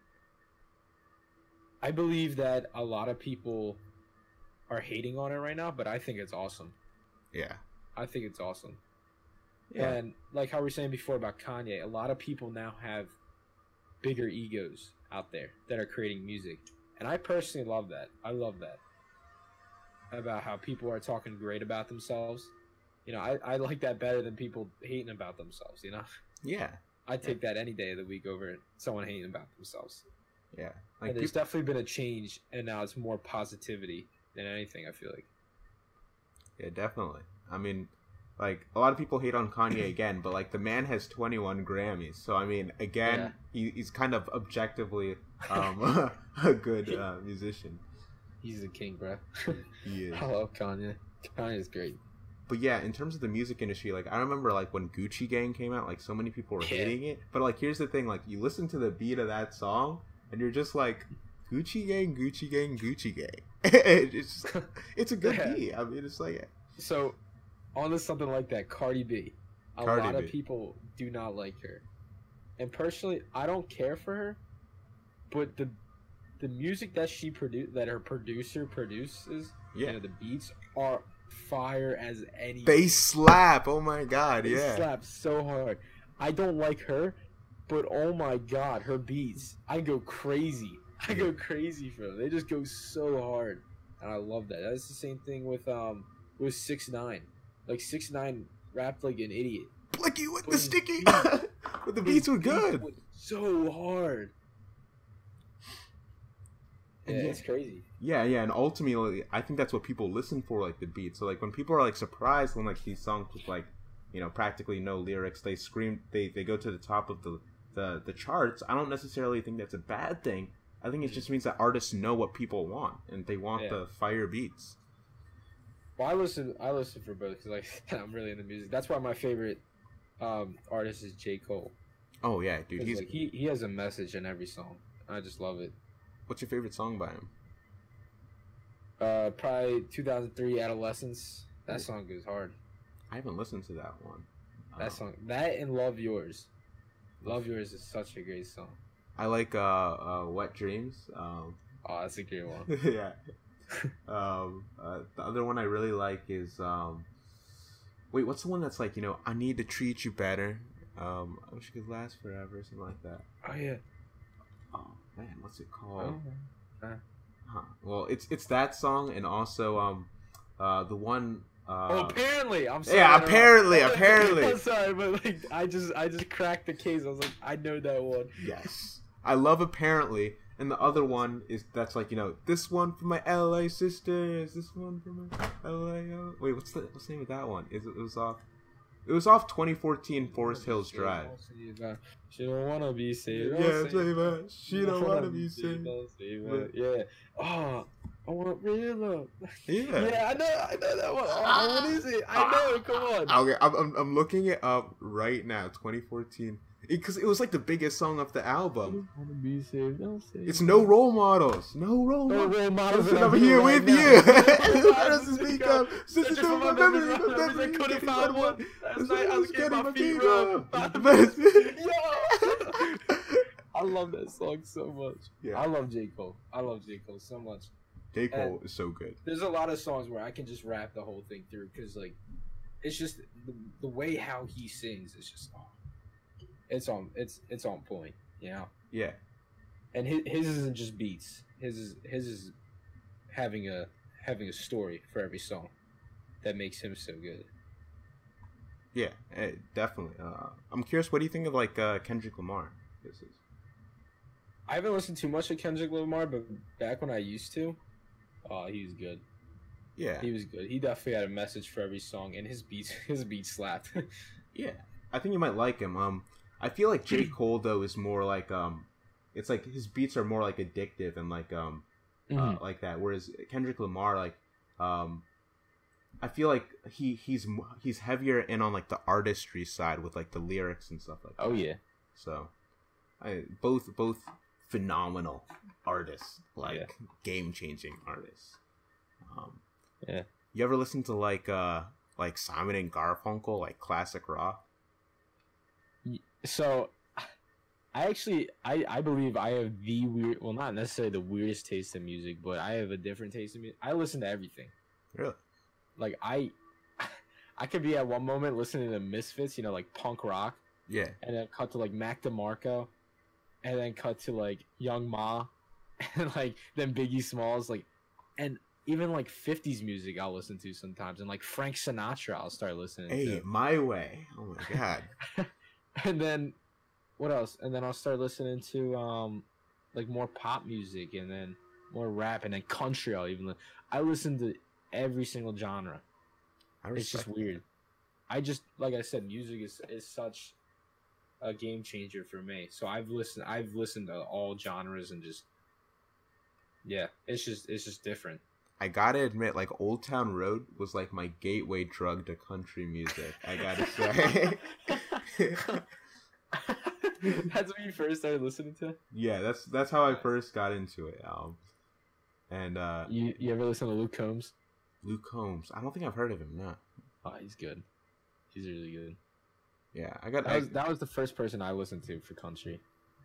I believe that a lot of people are hating on it right now, but I think it's awesome. Yeah. I think it's awesome. Yeah. And like how we were saying before about Kanye, a lot of people now have bigger egos out there that are creating music. And I personally love that. I love that. About how people are talking great about themselves. You know, I, I like that better than people hating about themselves, you know? Yeah. I'd take that any day of the week over someone hating about themselves. Yeah. Like Like there's peop- definitely been a change, and now it's more positivity than anything, I feel like. Yeah, definitely. I mean, like a lot of people hate on Kanye again, but like the man has twenty-one Grammys. So I mean, again, he, he's kind of objectively um, a good uh, musician. He's the king, bro. He is. I love Kanye. Kanye's great. But yeah, in terms of the music industry, like I remember like when Gucci Gang came out, like so many people were Yeah. hating it. But like here's the thing, like you listen to the beat of that song and you're just like Gucci Gang, Gucci Gang, Gucci Gang. it's just, it's a good Yeah. beat. I mean, it's like So, on to something like that, Cardi B. A Cardi lot B. of people do not like her. And personally, I don't care for her, but the the music that she produ- that her producer produces, yeah, you know, the beats are fire as any. they slap. Oh my god, They yeah. slap so hard. I don't like her, but oh my god, her beats, I go crazy. I go crazy for them. They just go so hard, and I love that. That's the same thing with um with six nine. Like six nine rapped like an idiot. Blicky with But the his sticky. beat- But the His beats were beat good. was so hard. Yeah, And yeah. it's crazy. Yeah, yeah, and ultimately, I think that's what people listen for, like the beat. So, like, when people are like surprised when like these songs with like you know, practically no lyrics. They scream, they, they go to the top of the, the, the charts. I don't necessarily think that's a bad thing. I think it just means that artists know what people want, and they want Yeah. the fire beats. Well, I listen. I listen for both because like I'm really into music. That's why my favorite um, artist is J. Cole. Oh yeah, dude. 'Cause, He's. like, he he has a message in every song. I just love it. What's your favorite song by him? Uh, probably two thousand three Adolescence. That song goes hard. I haven't listened to that one. That Um, song, that and Love Yours. Love Yours is such a great song. I like uh, uh, Wet Dreams. Um, Oh, that's a great one. yeah. um, uh, the other one I really like is um, wait, what's the one that's like, you know, I need to treat you better. Um, I wish it could last forever, something like that. Oh yeah. Oh man, what's it called? Oh. Huh. Well, it's it's that song, and also um, uh, the one. Uh, Oh, apparently, I'm sorry. yeah, I don't know. apparently, apparently. I'm sorry, but like, I just, I just cracked the case. I was like, I know that one. Yes, I love apparently, and the other one is that's like, you know, this one for my L A sisters, this one for my L A. Oh. Wait, what's the what's the name of that one? Is it, it was off? It was off twenty fourteen Forest Hills Drive. She don't wanna be saved. Yeah, save her. She don't wanna be saved. Yeah. yeah. Oh, I want real love. Yeah. Yeah, I know, I know that one. Oh, what is it? I know. Come on. Okay, I'm, I'm I'm looking it up right now. twenty fourteen, because it, it was like the biggest song of the album. Wanna be saved? Don't save It's No Role Models. No role No models. role models. Listen, and I'm I'm here right with now. you. Who How does this speak up? Sister, Searching for my memories, my memories, I couldn't find one. Last night I was getting my feet rubbed. Yo! I love that song so much. Yeah. I love J. Cole. I love J. Cole so much. J. Cole is so good. There's a lot of songs where I can just rap the whole thing through because, like, it's just the, the way how he sings is just, oh, it's on, it's it's on point, you know. Yeah. And his, his isn't just beats. His is his is having a having a story for every song that makes him so good. Yeah, eh, definitely. Uh, I'm curious, what do you think of like uh, Kendrick Lamar? This is. I haven't listened too much to Kendrick Lamar, but back when I used to, oh, he was good. Yeah. He was good. He definitely had a message for every song, and his beats, his beats slapped. Yeah, I think you might like him. Um, I feel like J. Cole though is more like um, it's like his beats are more like addictive and like um, uh, Mhm. like that. Whereas Kendrick Lamar, like um, I feel like he he's m- he's heavier in on like the artistry side with like the lyrics and stuff like that. Oh yeah, So, I both both phenomenal artists, like Yeah. game changing artists. Um, Yeah. You ever listen to like uh like Simon and Garfunkel, like classic rock? so I actually I I believe I have the weird, well, not necessarily the weirdest taste in music, but I have a different taste in music. I listen to everything. Really? Like I, I could be at one moment listening to Misfits, you know, like punk rock, Yeah. and then cut to like Mac DeMarco, and then cut to like Young Ma, and like then Biggie Smalls, like, and even like fifties music I'll listen to sometimes, and like Frank Sinatra I'll start listening Hey, to, My Way. Oh my god. and then what else? And then I'll start listening to um like more pop music, and then more rap, and then country. I'll even li- I listen to every single genre. I It's just respect weird. I just, like I said, music is is such a game changer for me. So I've listened I've listened to all genres and just, yeah, it's just it's just different. I gotta admit, like Old Town Road was like my gateway drug to country music. I gotta say. That's what you first started listening to? Yeah, that's that's how I first got into it. Um, and uh, You you ever listen to Luke Combs? Luke Combs. I don't think I've heard of him. No. Oh, he's good. He's really good. Yeah, I got. That I, was that was the first person I listened to for country.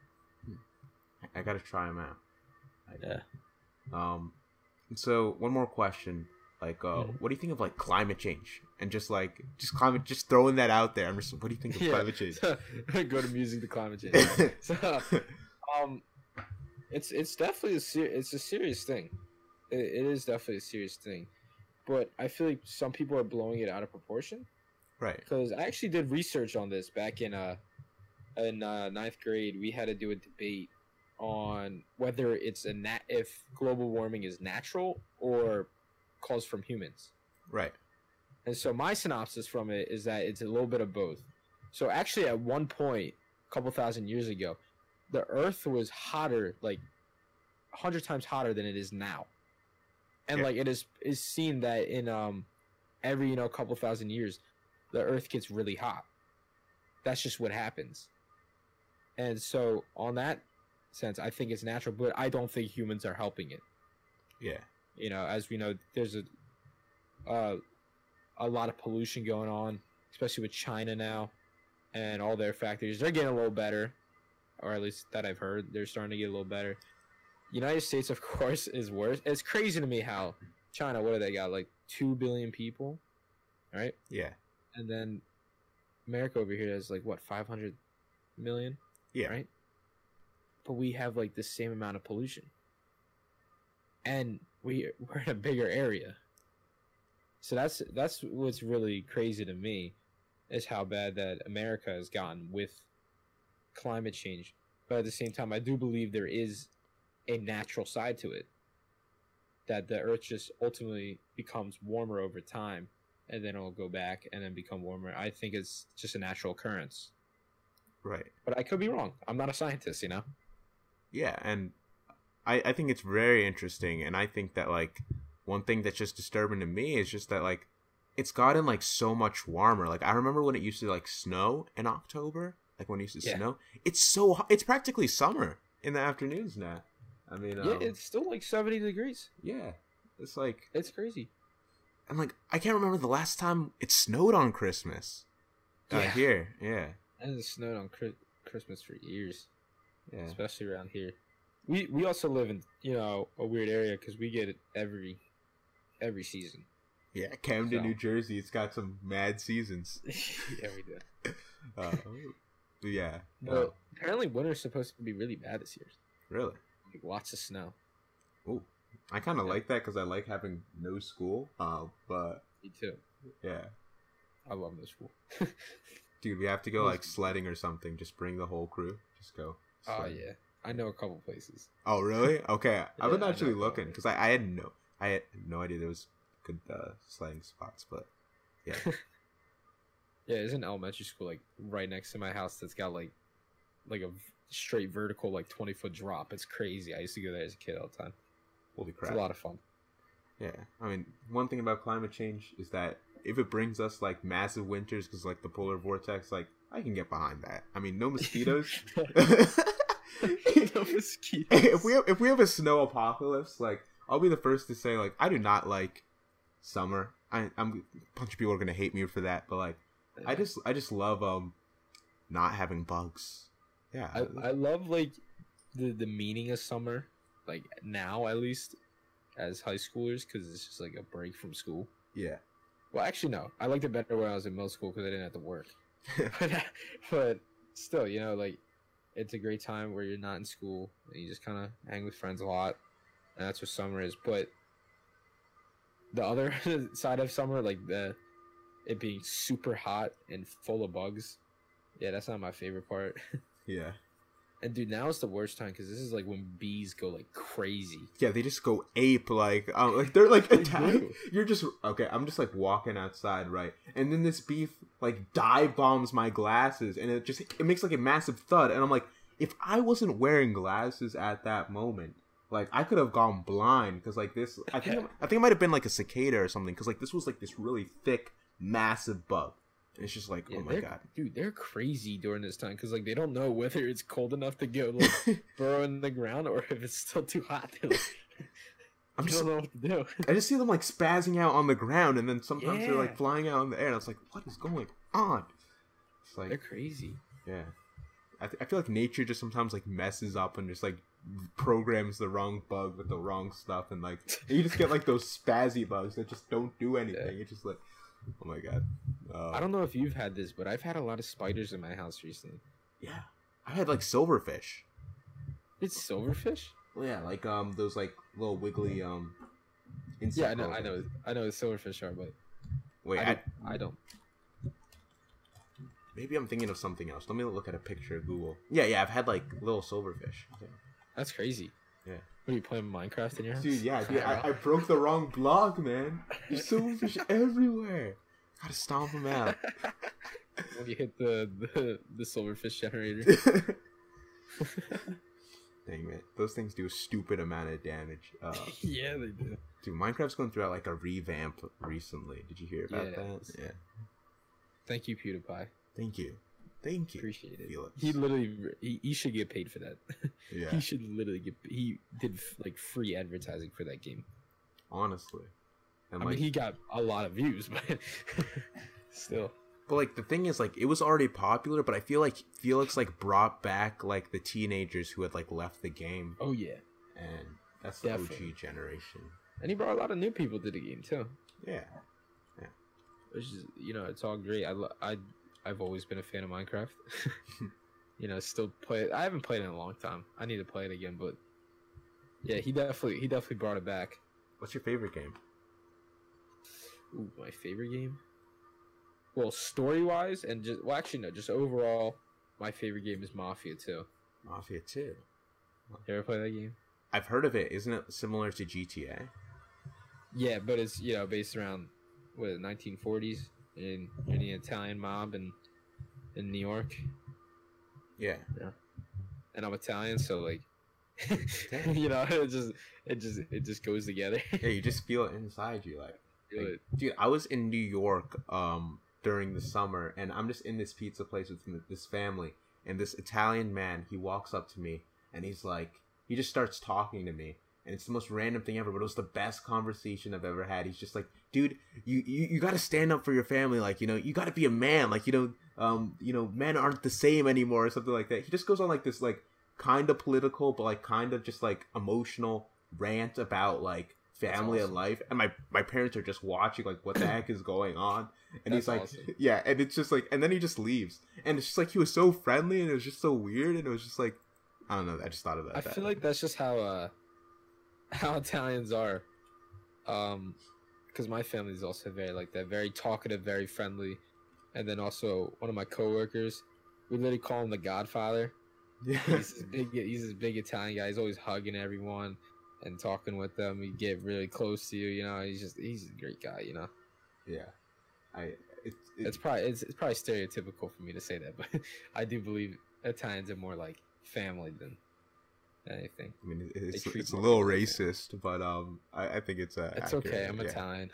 I gotta try him out. Yeah. Um, so one more question. Like, uh, Mhm. what do you think of like climate change and just like just climate, just throwing that out there? I'm just, what do you think of Yeah. climate change? Go to music to climate change. So, um, it's it's definitely a ser- it's a serious thing. It, it is definitely a serious thing, but I feel like some people are blowing it out of proportion. Right. Because I actually did research on this back in uh in uh, ninth grade. We had to do a debate on whether it's a nat if global warming is natural or caused from humans. Right. And so my synopsis from it is that it's a little bit of both. So actually, at one point, a couple thousand years ago, the Earth was hotter, like a hundred times hotter than it is now. And Yeah. like it is is seen that in um every you know couple thousand years, the Earth gets really hot. That's just what happens. And so on that sense, I think it's natural, but I don't think humans are helping it. Yeah. You know, as we know, there's a uh, a lot of pollution going on, especially with China now and all their factories. They're getting a little better, or at least that I've heard. They're starting to get a little better. United States, of course, is worse. It's crazy to me how China, what do they got? Like two billion people, right? Yeah. And then America over here has like what, five hundred million? Yeah. Right? But we have like the same amount of pollution. And we we're in a bigger area. So that's that's what's really crazy to me, is how bad that America has gotten with climate change. But at the same time, I do believe there is a natural side to it. That the Earth just ultimately becomes warmer over time, and then it'll go back and then become warmer. I think it's just a natural occurrence. Right. But I could be wrong. I'm not a scientist, you know? Yeah, and I, I think it's very interesting, and I think that, like, one thing that's just disturbing to me is just that, like, it's gotten, like, so much warmer. Like, I remember when it used to, like, snow in October, like, when it used to Yeah. snow. It's so hot. It's practically summer in the afternoons now. I mean, um, Yeah, it's still like seventy degrees. yeah, it's like, It's crazy. and, like, I can't remember the last time it snowed on Christmas. Uh, Yeah. here, yeah, And it snowed on Chri- Christmas for years, yeah. especially around here. We we also live in, you know, a weird area because we get it every every season. Yeah, Camden, So- New Jersey, it's got some mad seasons. Yeah, we do. Uh, but yeah, But uh, apparently winter's supposed to be really bad this year. really. Like, lots of snow. Ooh, I kind of Yeah. like that because I like having no school. Uh, but Me too. yeah, I love no school. dude, we have to go Most- like sledding or something. Just bring the whole crew. Just go. Oh sledding. yeah, I know a couple places. Oh really? Okay, I've been Yeah, I actually know. looking because I, I had no, I had no idea there was good uh, sledding spots. But yeah, Yeah, there's an elementary school like right next to my house that's got like like a v- straight vertical like twenty foot drop. It's crazy. I used to go there as a kid all the time. holy It's crap. a lot of fun. Yeah, I mean, one thing about climate change is that if it brings us like massive winters, because like the polar vortex, like I can get behind that. I mean, no mosquitoes. No mosquitoes. if we have, if we have a snow apocalypse, like I'll be the first to say, like I do not like summer. I, I'm a bunch of people are gonna hate me for that, but like I just I just love um not having bugs. Yeah, I, I love like the the meaning of summer, like now at least as high schoolers, because it's just like a break from school. yeah, Well, actually, no. I liked it better when I was in middle school because I didn't have to work. but, but still, you know, like it's a great time where you're not in school and you just kind of hang with friends a lot, and that's what summer is. But the other side of summer, like the it being super hot and full of bugs, yeah, that's not my favorite part. yeah, And dude, now is the worst time because this is like when bees go like crazy. yeah. They just go ape, like um, like they're like They attacking. do. You're just okay. I'm just like walking outside, right, and then this beef like dive bombs my glasses, and it just it makes like a massive thud, and I'm like, if I wasn't wearing glasses at that moment, like I could have gone blind because like this. I think I think it might have been like a cicada or something because like this was like this really thick, massive bug. And it's just like, Yeah, oh my they're- god. dude, they're crazy during this time because like they don't know whether it's cold enough to go like burrow in the ground or if it's still too hot. They're like, I'm you just, don't know what to do. I just see them like spazzing out on the ground, and then sometimes they're Yeah. like flying out in the air, and I was like, what is going on? It's like, They're crazy. yeah. I, th- I feel like nature just sometimes like messes up and just like programs the wrong bug with the wrong stuff, and like you just get like those spazzy bugs that just don't do anything. Yeah. It's just like, oh my god. Uh, I don't know if you've had this, but I've had a lot of spiders in my house recently. Yeah, I had like silverfish. It's silverfish. Well, yeah, like um those like little wiggly um. Insect Yeah, I know, I rolls. know, I know. What silverfish are, but Wait, I, I, don't, I don't. maybe I'm thinking of something else. Let me look at a picture of Google. Yeah, yeah, I've had like little silverfish. Yeah. That's crazy. Yeah. What are you playing Minecraft in your house? Dude, yeah, dude, I, I broke the wrong block, man. There's silverfish everywhere. Gotta stomp him out. When you hit the the, the silverfish generator. Dang it, those things do a stupid amount of damage. Uh, yeah, they do. Dude, Minecraft's going through like a revamp recently. Did you hear about Yeah. that? Yeah. Thank you, PewDiePie. Thank you. Thank you. Appreciate it. Felix. He literally, he, he should get paid for that. Yeah. He should literally get. He did like free advertising for that game. Honestly. And I like, mean, he got a lot of views, but still. but like the thing is, like, it was already popular, but I feel like Felix like brought back like the teenagers who had like left the game, Oh yeah, and that's the Definitely. O G generation. and he brought a lot of new people to the game too. Yeah. Which is, you know, it's all great. I, lo- I, I've always been a fan of Minecraft. You know, still play it. I haven't played it in a long time. I need to play it again, but yeah, he definitely, he definitely brought it back. What's your favorite game? Ooh, my favorite game. Well, story wise, and just well, actually no, just overall, my favorite game is Mafia two. Mafia two. You ever play that game? I've heard of it. Isn't it similar to G T A? Yeah, but it's, you know, based around what, nineteen forties in in the Italian mob in in New York, Yeah. and I'm Italian, so like, you know, it just it just it just goes together. Yeah, you just feel it inside you, like, Feel like, it. dude. I was in New York um during the summer, and I'm just in this pizza place with m- this family, and this Italian man, he walks up to me, and he's like, he just starts talking to me, and it's the most random thing ever, but it was the best conversation I've ever had. He's just like, dude, you you, you got to stand up for your family, like, you know, you got to be a man, like, you know, um, you know, men aren't the same anymore, or something like that. He just goes on like this, like, kind of political, but like kind of just like emotional rant about like family That's and awesome. life, and my my parents are just watching like what the heck is going on, and That's he's like, awesome. yeah, and it's just like, and then he just leaves, and it's just like he was so friendly, and it was just so weird, and it was just like, I don't know, I just thought about I that. feel like that's just how uh how Italians are. Um, because my family is also very like that, very talkative, very friendly, and then also one of my coworkers, we literally call him the Godfather. yeah, He's this big, he's this big Italian guy. He's always hugging everyone and talking with them. He get really close to you. You know, he's just he's a great guy. You know, yeah, I it's it, it's probably it's, it's probably stereotypical for me to say that, but I do believe Italians are more like family than anything. I mean, it's treat it's a more little people like racist, but um, I, I think it's uh, It's accurate, okay. I'm yeah. Italian.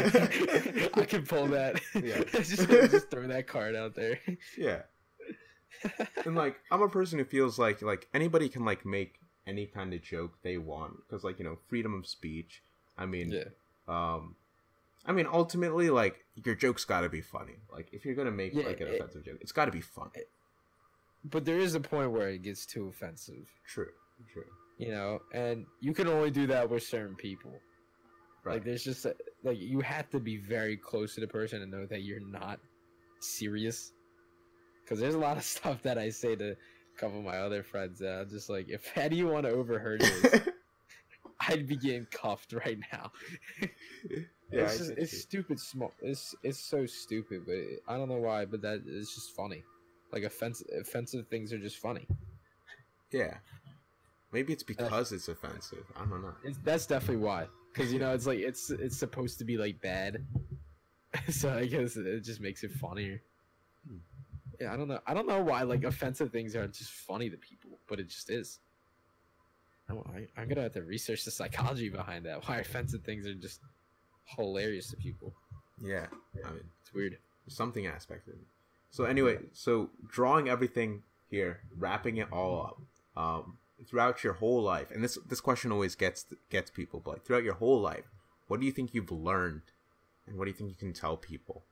I can pull that. Yeah. just, just throw that card out there. Yeah. And like, I'm a person who feels like like anybody can like make any kind of joke they want, because like, you know, freedom of speech. I mean, Yeah. um, I mean, ultimately, like, your joke's got to be funny. Like, if you're gonna make Yeah, like an it- offensive joke, it's got to be funny. But there is a point where it gets too offensive, True, true. you know, and you can only do that with certain people. Right. Like, there's just a, like you have to be very close to the person and know that you're not serious. Because there's a lot of stuff that I say to a couple of my other friends that I'm just like, if anyone overheard this, I'd be getting cuffed right now. Yeah, it's I just, get it's you. stupid small. It's it's so stupid, but it, I don't know why. But that it's just funny. Like offensive offensive things are just funny. Yeah. Maybe it's because it's offensive. I don't know. It's, that's definitely why. Because you know, it's like it's it's supposed to be like bad, so I guess it just makes it funnier. Hmm. Yeah, I don't know. I don't know why like offensive things are just funny to people, but it just is. I, I, I'm gonna have to research the psychology behind that. Why offensive things are just hilarious to people. Yeah. I mean, It's weird. there's something aspect of it. So anyway, so drawing everything here, wrapping it all up, um, throughout your whole life, and this this question always gets gets people, but like, throughout your whole life, what do you think you've learned, and what do you think you can tell people?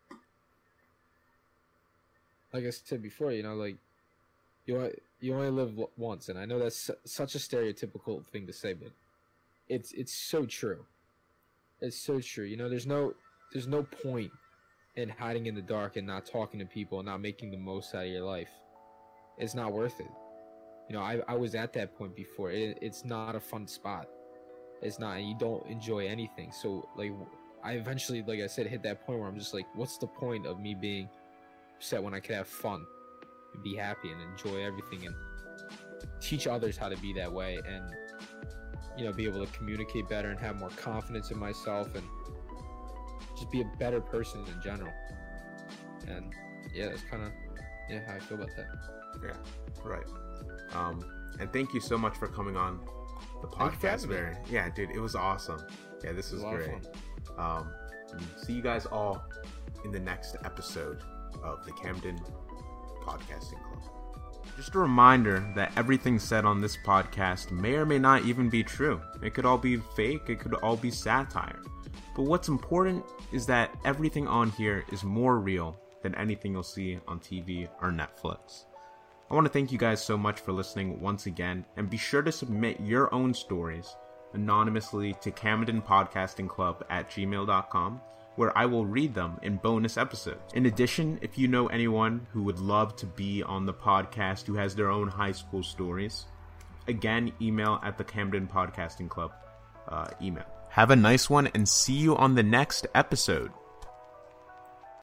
Like I said before, you know, like you only, you only live w- once, and I know that's su- such a stereotypical thing to say, but it's it's so true. It's so true. You know, there's no there's no point in hiding in the dark and not talking to people and not making the most out of your life. It's not worth it. You know, I I was at that point before. It, it's not a fun spot. It's not. And you don't enjoy anything. So like, I eventually, like I said, hit that point where I'm just like, what's the point of me being upset when I could have fun and be happy and enjoy everything and teach others how to be that way, and you know, be able to communicate better and have more confidence in myself and just be a better person in general. And yeah, that's kind of yeah how I feel about that. Yeah, right. Um, and thank you so much for coming on the podcast, Barry. Yeah, dude, it was awesome. Yeah, this was great. Um, see you guys all in the next episode of the Camden Podcasting Club. Just a reminder that everything said on this podcast may or may not even be true. It could all be fake. It could all be satire. But what's important is that everything on here is more real than anything you'll see on T V or Netflix. I want to thank you guys so much for listening once again, and be sure to submit your own stories anonymously to Camden Podcasting Club at gmail dot com, where I will read them in bonus episodes. In addition, if you know anyone who would love to be on the podcast who has their own high school stories, again, email at the Camden Podcasting Club uh, email. Have a nice one, and see you on the next episode.